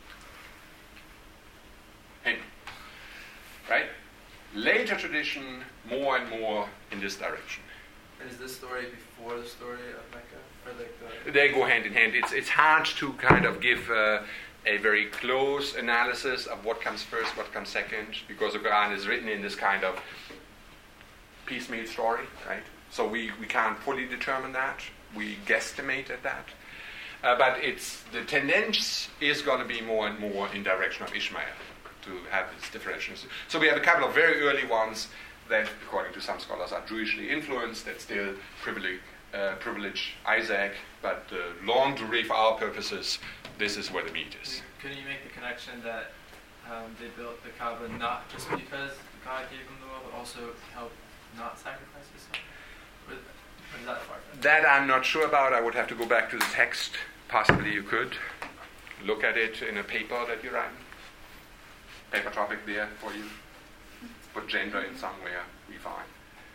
Him. Right? Later tradition, more and more in this direction. And is this story before the story of Mecca? Or like the... They go hand in hand. It's it's hard to kind of give uh, a very close analysis of what comes first, what comes second, because the Quran is written in this kind of piecemeal story, right? So we, we can't fully determine that. We guesstimate at that. Uh, but it's the tendency is going to be more and more in direction of Ishmael to have these differentiations. So we have a couple of very early ones that, according to some scholars, are Jewishly influenced, that still privilege, uh, privilege Isaac, but uh, long durée for our purposes, this is where the meat is. Couldn't you make the connection that um, they built the Kaaba not just because God gave them the will, but also to help not sacrifice his son? Or Is that far-fetched? That I'm not sure about. I would have to go back to the text. Possibly you could look at it in a paper that you write. Paper topic there for you. Put gender in somewhere. Be fine.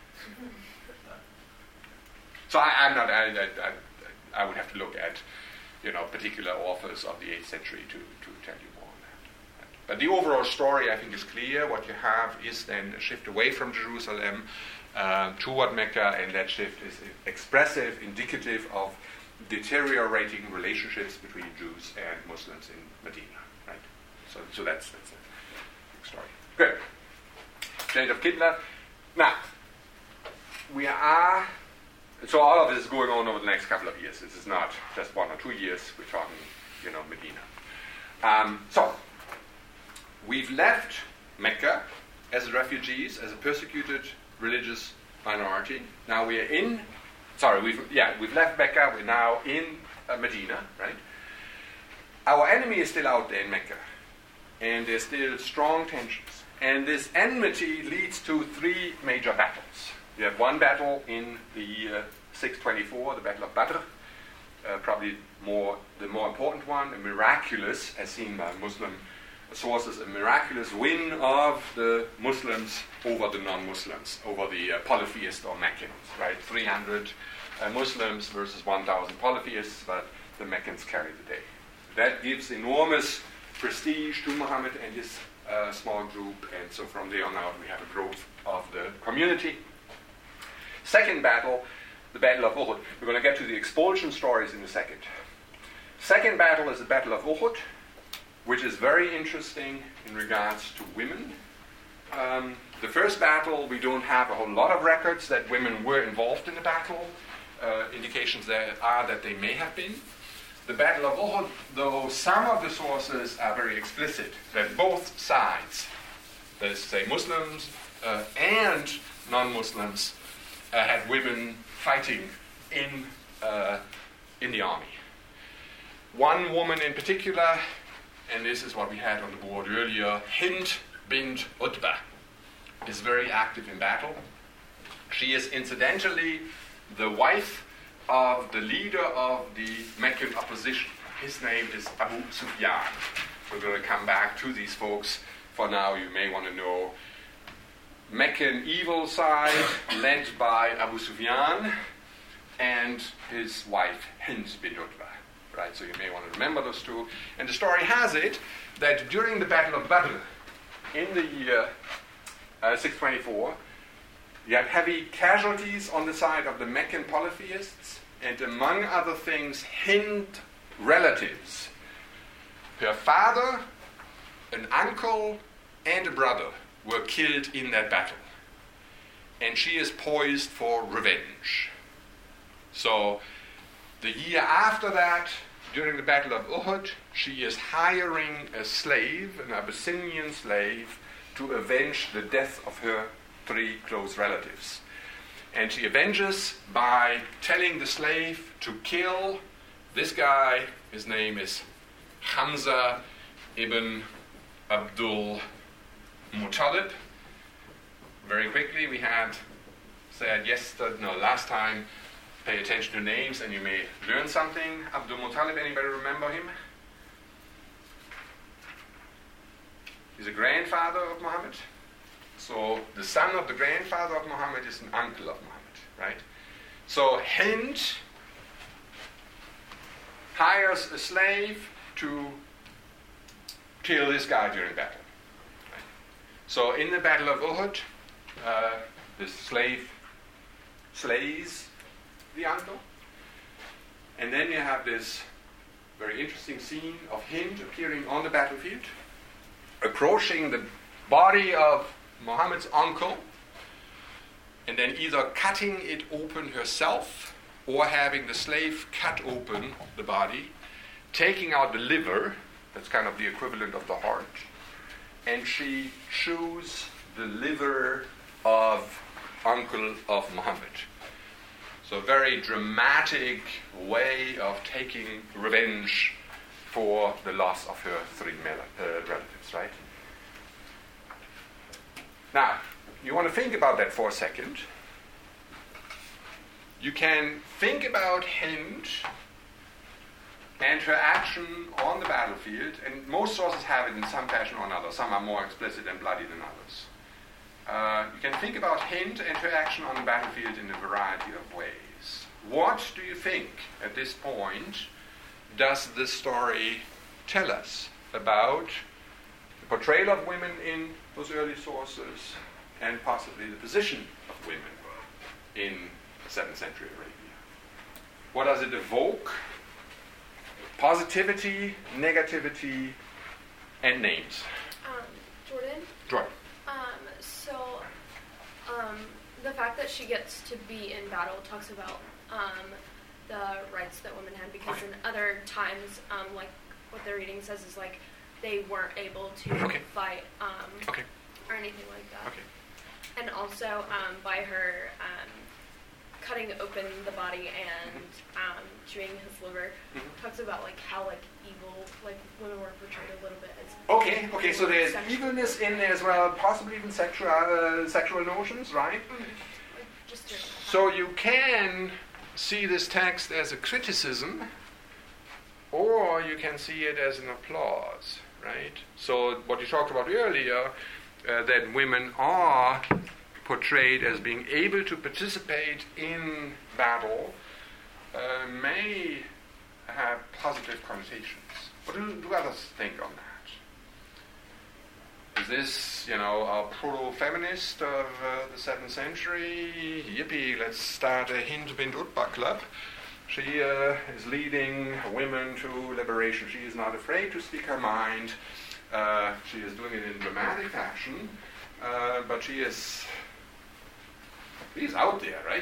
So I, I'm not. I, I, I would have to look at, you know, particular authors of the eighth century to, to tell you more on that. But the overall story, I think, is clear. What you have is then a shift away from Jerusalem uh, toward Mecca, and that shift is expressive, indicative of deteriorating relationships between Jews and Muslims in Medina. Right. So, so that's that's a big story. Good. Change of Qibla. Now, we are. So all of this is going on over the next couple of years. This is not just one or two years. We're talking, you know, Medina. Um, so we've left Mecca as refugees, as a persecuted religious minority. Now we are in. Sorry, we've yeah we've left Mecca. We're now in uh, Medina, right? Our enemy is still out there in Mecca, and there's still strong tensions. And this enmity leads to three major battles. You have one battle in the year six twenty-four, the Battle of Badr, uh, probably more the more important one, a miraculous, as seen by Muslim sources, a miraculous win of the Muslims over the non-Muslims, over the uh, polytheists or Meccans, right? three hundred uh, Muslims versus one thousand polytheists, but the Meccans carry the day. That gives enormous prestige to Muhammad and his uh, small group, and so from there on out we have a growth of the community. Second battle, the Battle of Uhud. We're going to get to the expulsion stories in a second. Second battle is the Battle of Uhud, which is very interesting in regards to women. Um, the first battle, we don't have a whole lot of records that women were involved in the battle. Uh, indications there are that they may have been. The Battle of Uhud, though some of the sources are very explicit, that both sides, that is to say Muslims uh, and non-Muslims, Uh, had women fighting in uh, in the army. One woman in particular, and this is what we had on the board earlier, Hind bint Utbah, is very active in battle. She is incidentally the wife of the leader of the Meccan opposition. His name is Abu Sufyan. We're going to come back to these folks. For now, you may want to know Meccan evil side, led by Abu Sufyan and his wife Hind bint Utbah. Right, so you may want to remember those two. And the story has it that during the Battle of Badr, in the year uh, six twenty-four, you had heavy casualties on the side of the Meccan polytheists, and among other things, Hind relatives, her father, an uncle, and a brother were killed in that battle. And she is poised for revenge. So, the year after that, during the Battle of Uhud, she is hiring a slave, an Abyssinian slave, to avenge the death of her three close relatives. And she avenges by telling the slave to kill this guy. His name is Hamza ibn Abdul Muttalib. Very quickly, we had said yesterday, no, last time, pay attention to names and you may learn something. Abdul Muttalib, anybody remember him? He's a grandfather of Muhammad. So the son of the grandfather of Muhammad is an uncle of Muhammad, right? So Hind hires a slave to kill this guy during battle. Right? So in the Battle of Uhud, uh, the slave slays the uncle. And then you have this very interesting scene of Hind appearing on the battlefield, approaching the body of Muhammad's uncle, and then either cutting it open herself or having the slave cut open the body, taking out the liver, that's kind of the equivalent of the heart, and she chews the liver of uncle of Muhammad. So a very dramatic way of taking revenge for the loss of her three mel- uh, relatives, right? Now, you want to think about that for a second. you can think about Hind and her action on the battlefield, and most sources have it in some fashion or another. Some are more explicit and bloody than others. Uh, you can think about Hind and her action on the battlefield in a variety of ways. What do you think, at this point, does this story tell us about the portrayal of women in those early sources and possibly the position of women in seventh century Arabia? What does it evoke? Positivity, negativity, and names. Um, Jordan? Jordan. Um, so, um, the fact that she gets to be in battle talks about um, the rights that women had, because Okay. in other times, um, like what the reading says is like they weren't able to Okay. fight um, Okay. or anything like that. Okay. And also um, by her um, cutting open the body and um, chewing his liver, Mhm. talks about like how like evil like women were portrayed a little bit as Okay, okay, so there's sexual. evilness in there as well, possibly even sexual, uh, sexual notions, right? Mhm. Like, just during that time. So you can see this text as a criticism, or you can see it as an applause, right? So what you talked about earlier, uh, that women are portrayed as being able to participate in battle, uh, may have positive connotations. What do, do others think on that? Is this, you know, a proto-feminist of uh, the seventh century? Yippee, let's start a Hind bint Utbah club. She uh, is leading women to liberation. She is not afraid to speak her mind. Uh, she is doing it in dramatic fashion, uh, but she is, she is out there, right?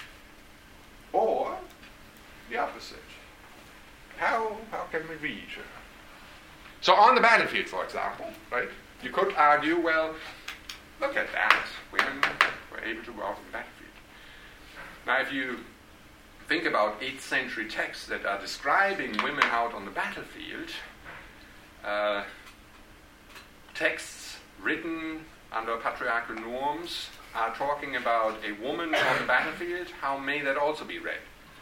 Or the opposite. How, how can we read her? So on the battlefield, for example, right? You could argue, well, look at that. Women were able to go out on the battlefield. Now, if you think about eighth century texts that are describing women out on the battlefield, uh, texts written under patriarchal norms are talking about a woman on the battlefield, how may that also be read?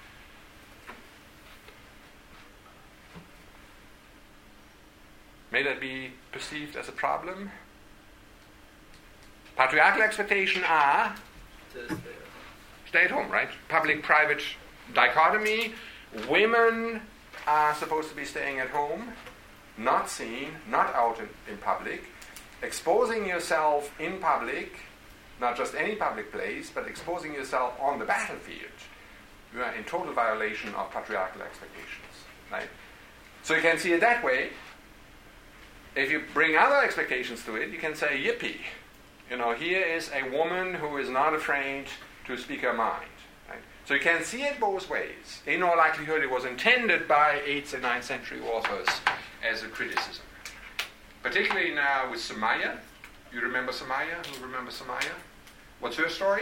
May that be perceived as a problem? Patriarchal expectations are To stay at home. stay at home, right? Public-private dichotomy. Women are supposed to be staying at home, not seen, not out in, in public. Exposing yourself in public, not just any public place, but exposing yourself on the battlefield, you are in total violation of patriarchal expectations, right? So you can see it that way. If you bring other expectations to it, you can say, yippee. You know, here is a woman who is not afraid to speak her mind. Right? So you can see it both ways. In all likelihood, it was intended by eighth and ninth century authors as a criticism. Particularly now with Sumaya. You remember Sumaya? Who remembers Sumaya? What's her story?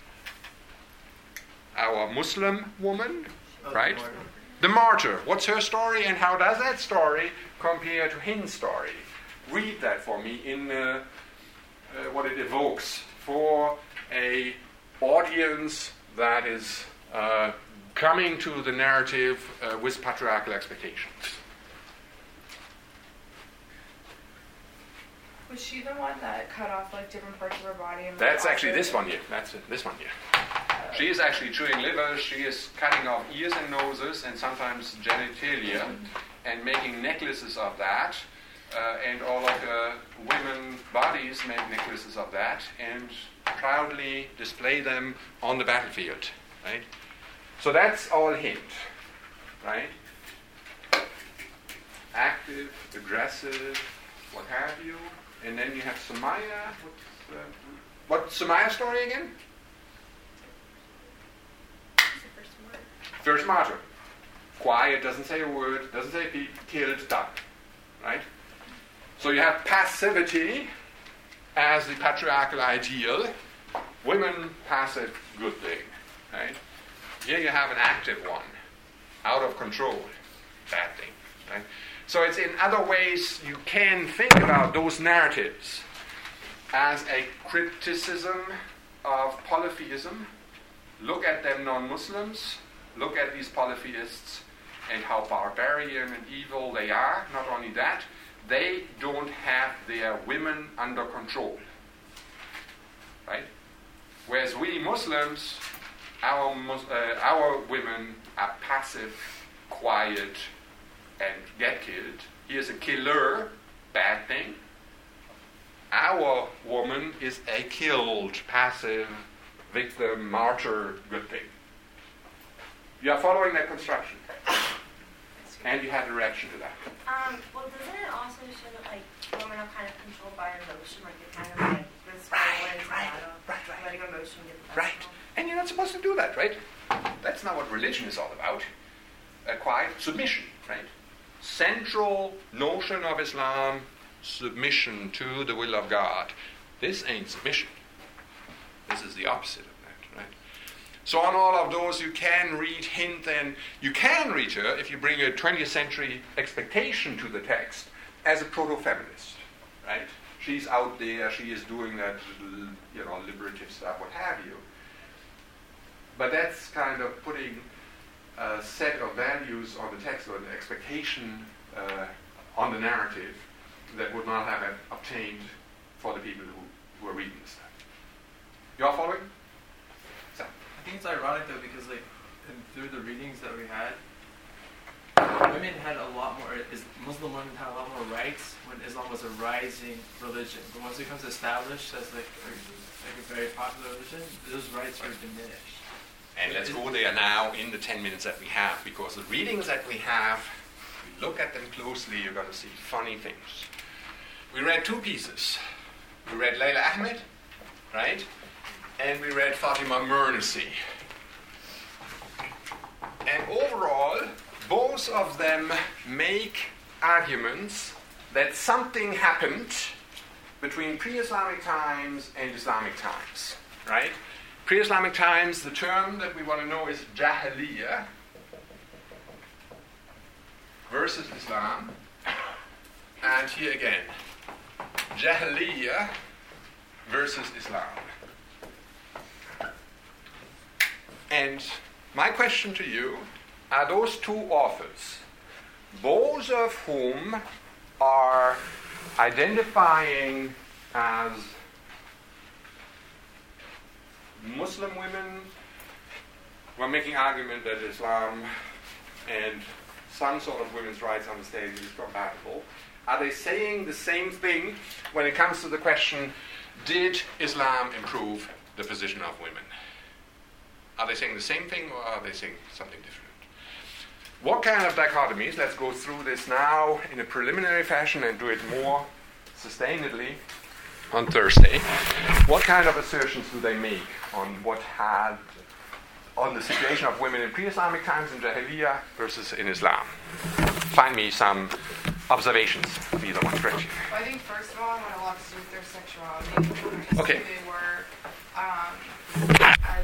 Our Muslim woman, Oh, right? Martin. The martyr. What's her story, and how does that story compare to Hind's story? Read that for me in uh, uh, what it evokes for a audience that is uh, coming to the narrative uh, with patriarchal expectations. Was she the one that cut off like different parts of her body? And That's like, actually also- this one here. That's it. This one here. She is actually chewing liver. She is cutting off ears and noses and sometimes genitalia and making necklaces of that. Uh, and all of the women bodies make necklaces of that and proudly display them on the battlefield, right? So that's all Hind, right? Active, aggressive, what have you. And then you have Sumaya. What's, uh, what's Sumaya's story again? Super smart. First martyr. Quiet, doesn't say a word, doesn't say be killed, done. Right? So you have passivity as the patriarchal ideal. Women, passive, good thing. Right? Here you have an active one. Out of control, bad thing. Right? So it's in other ways you can think about those narratives as a criticism of polytheism look at them non-Muslims, look at these polytheists, and how barbarian and evil they are. Not only that, they don't have their women under control. Right? Whereas we Muslims, our, mus- uh, our women are passive, quiet, and get killed. Here's a killer, bad thing. Our woman is a killed, passive, victim, martyr, good thing. You are following that construction. And you have a reaction to that. Um, well, doesn't it also show that, like, women are kind of controlled by emotion? Like, you're kind of like, this Right, is right, battle, right, right. letting emotion get the best Right. of them. And you're not supposed to do that, right? That's not what religion is all about. A quiet submission, right? Central notion of Islam, submission to the will of God. This ain't submission. This is the opposite of that, right? So on all of those, you can read hint, and you can read her, if you bring a twentieth century expectation to the text, as a proto-feminist, right? She's out there, she is doing that, you know, liberative stuff, what have you. But that's kind of putting a set of values on the text, or an expectation uh, on the narrative that would not have obtained for the people who, who are reading this stuff. You all following? So. I think it's ironic though, because like in, through the readings that we had, women had a lot more. Is, Muslim women had a lot more rights when Islam was a rising religion. But once it becomes established as like a, like a very popular religion, those rights are diminished. And let's go there now in the ten minutes that we have, because the readings that we have, if you look at them closely, you're going to see funny things. We read two pieces. We read Layla Ahmed, right? And we read Fatima Mernissi. And overall, both of them make arguments that something happened between pre-Islamic times and Islamic times, right? Pre-Islamic times, the term that we want to know is Jahiliyyah versus Islam. And here again, Jahiliyyah versus Islam. And my question to you, are those two authors, both of whom are identifying as Muslim women who are making argument that Islam and some sort of women's rights understanding is compatible, are they saying the same thing when it comes to the question, did Islam improve the position of women? Are they saying the same thing, or are they saying something different? What kind of dichotomies, let's go through this now in a preliminary fashion and do it more sustainedly on Thursday. What kind of assertions do they make on what had, on the situation of women in pre-Islamic times in Jahiliyyah versus in Islam? Find me some observations of either one direction. Well, I think first of all, it had a lot to do with their sexuality. Okay. They were, um,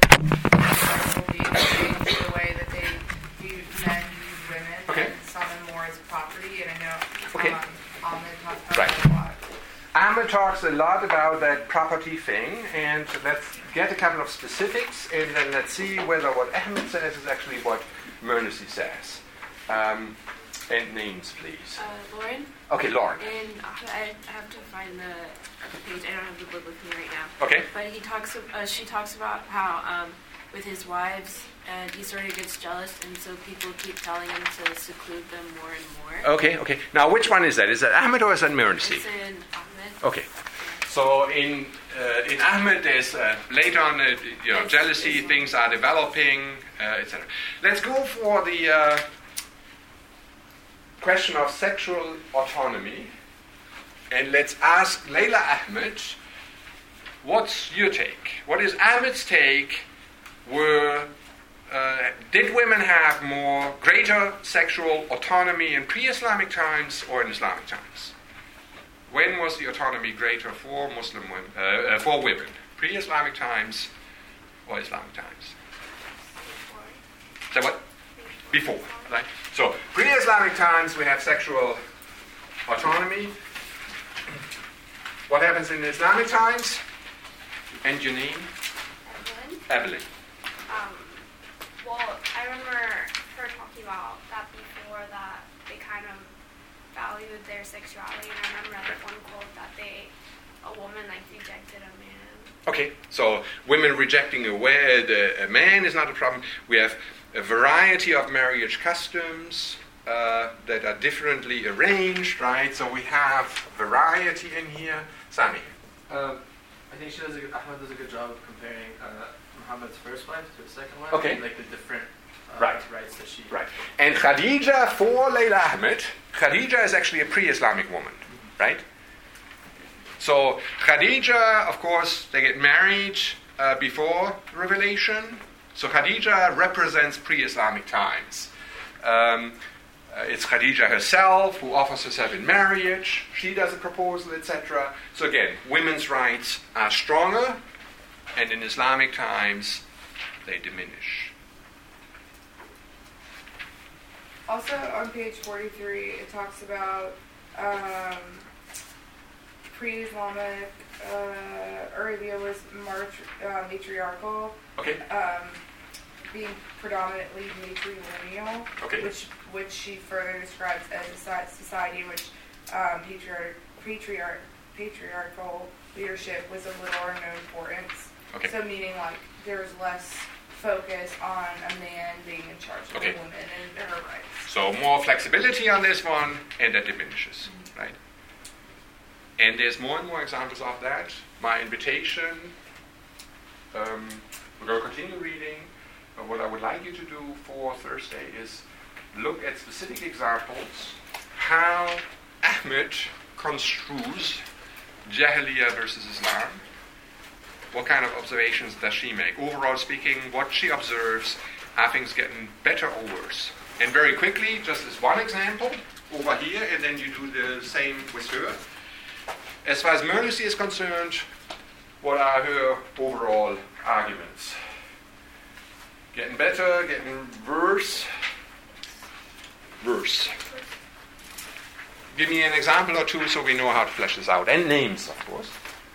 I believe, changed the way that they viewed men, viewed women, Okay. and saw them more as property. And I know Okay. um, Ahmed talked about Right. that a lot. Ahmed talks a lot about that property thing, and let's get a couple of specifics, and then let's see whether what Ahmed says is actually what Mernissi says. Um, and names, please. Uh, Lauren? Okay, Lauren. And I have to find the page. I don't have the book with me right now. Okay. But he talks. Uh, she talks about how um, with his wives, and he sort of gets jealous, and so people keep telling him to seclude them more and more. Okay, okay. Now, which one is that? Is that Ahmed or is that Mernissi? It's in Ahmed. Okay. So in uh, in Ahmed, there's uh, later on, uh, you know, Yes, jealousy, Islam. things are developing, uh, et cetera. Let's go for the uh, question of sexual autonomy, and let's ask Layla Ahmed, what's your take? What is Ahmed's take? Were uh, did women have more greater sexual autonomy in pre-Islamic times or in Islamic times? When was the autonomy greater for Muslim women, uh, uh, for women? Pre-Islamic times or Islamic times? Is that what? Before, right? So, pre-Islamic times we have sexual autonomy. What happens in Islamic times? And your name? Evelyn? Evelyn. Um, valued their sexuality. And I remember like one quote that they, a woman like rejected a man. Okay, so women rejecting a, way, the, a man is not a problem. We have a variety of marriage customs uh, that are differently arranged, right? So we have variety in here. Sami. Um, I think she does a good, Ahmed does a good job of comparing uh, Muhammad's first wife to the second wife. Okay. And, like the different uh, Right. rights that she. Right. And Khadija for Layla Ahmed, Khadija is actually a pre-Islamic woman, right? So Khadija, of course, they get married uh, before revelation. So Khadija represents pre-Islamic times. Um, uh, it's Khadija herself who offers herself in marriage. She does a proposal, et cetera. So again, women's rights are stronger, and in Islamic times, they diminish. Also on page forty-three, it talks about um, pre-Islamic uh, Arabia was march- uh, matriarchal, Okay. um, being predominantly matrilineal, Okay. which which she further describes as a si- society which um, patriarch, patriarch, patriarchal leadership was of little or no importance. Okay. So meaning like there's less focus on a man being in charge of Okay. a woman and her rights. So more flexibility on this one, and that diminishes, right? And there's more and more examples of that. My invitation, um, we're going to continue reading. Uh, what I would like you to do for Thursday is look at specific examples, how Ahmed construes Jahiliyyah versus Islam. What kind of observations does she make? Overall speaking, what she observes, are things getting better or worse? And very quickly, just as one example, over here, and then you do the same with her. As far as Mercy is concerned, what are her overall arguments? Getting better, getting worse? Worse. Give me an example or two so we know how to flesh this out. And names, of course.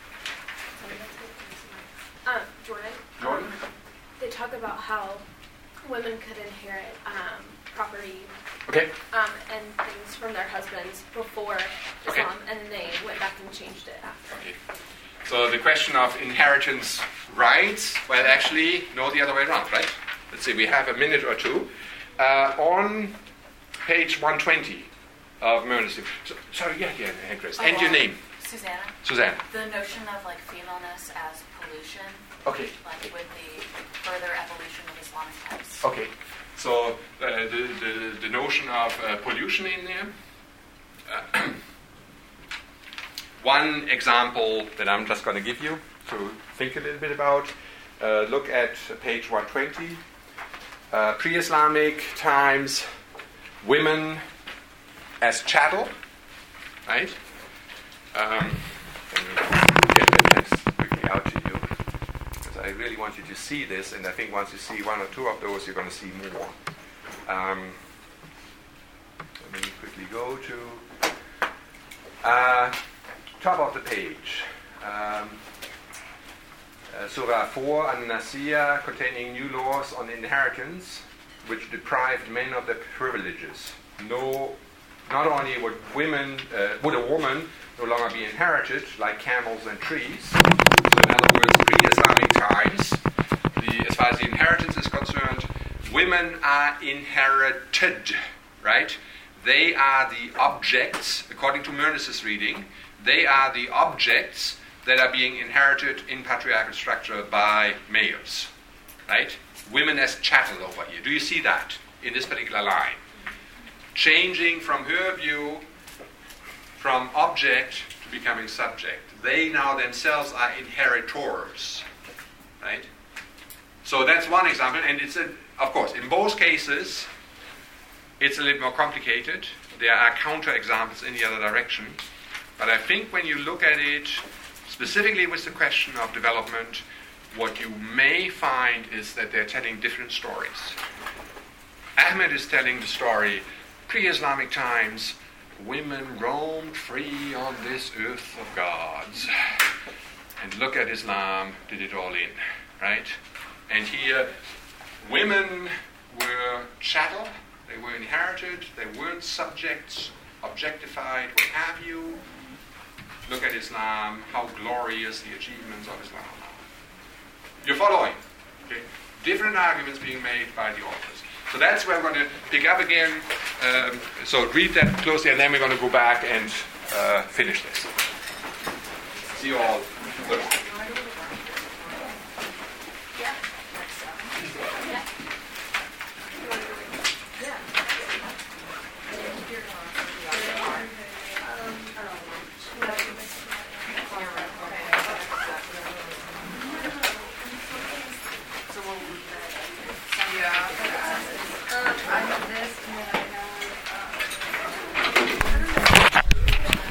Um, Jordan. Jordan? Um, they talk about how women could inherit um, property Okay. um, and things from their husbands before Okay. Islam, and then they went back and changed it after. Okay. So the question of inheritance rights, well, actually, no, the other way around, right? Let's see, we have a minute or two. Uh, on page one twenty of Mercy. So, sorry, yeah, yeah, yeah, Chris. And your name? Susanna. Susanna. The notion of like femaleness as pollution, Okay. like with the further evolution of Islamic texts. Okay. So uh, the, the the notion of uh, pollution in there. Uh, one example that I'm just going to give you to think a little bit about. Uh, look at page one twenty. Uh, pre-Islamic times, women as chattel, right? Um, let me get that text quickly out to you, because I really want you to see this, and I think once you see one or two of those, you're going to see more. Um, let me quickly go to uh, top of the page. Um, uh, Surah four, An-Nasiyah, containing new laws on inheritance, which deprived men of their privileges. No, not only would women, uh, would a woman no longer be inherited, like camels and trees. So in other words, pre-Islamic times, the, as far as the inheritance is concerned, women are inherited, right? They are the objects, according to Mernis's reading, they are the objects that are being inherited in patriarchal structure by males, right? Women as chattel over here. Do you see that in this particular line? Changing from her view from object to becoming subject. They now themselves are inheritors, right? So that's one example, and it's a, of course, in both cases, it's a little more complicated. There are counter-examples in the other direction. But I think when you look at it, specifically with the question of development, what you may find is that they're telling different stories. Ahmed is telling the story, pre-Islamic times, women roamed free on this earth of gods. And look at Islam, did it all in, right? And here, women were chattel, they were inherited, they weren't subjects, objectified, what have you. Look at Islam, how glorious the achievements of Islam are. You're following? Okay? Different arguments being made by the authors. So that's where we're going to pick up again. Um, so read that closely, and then we're going to go back and uh, finish this. See you all. Good.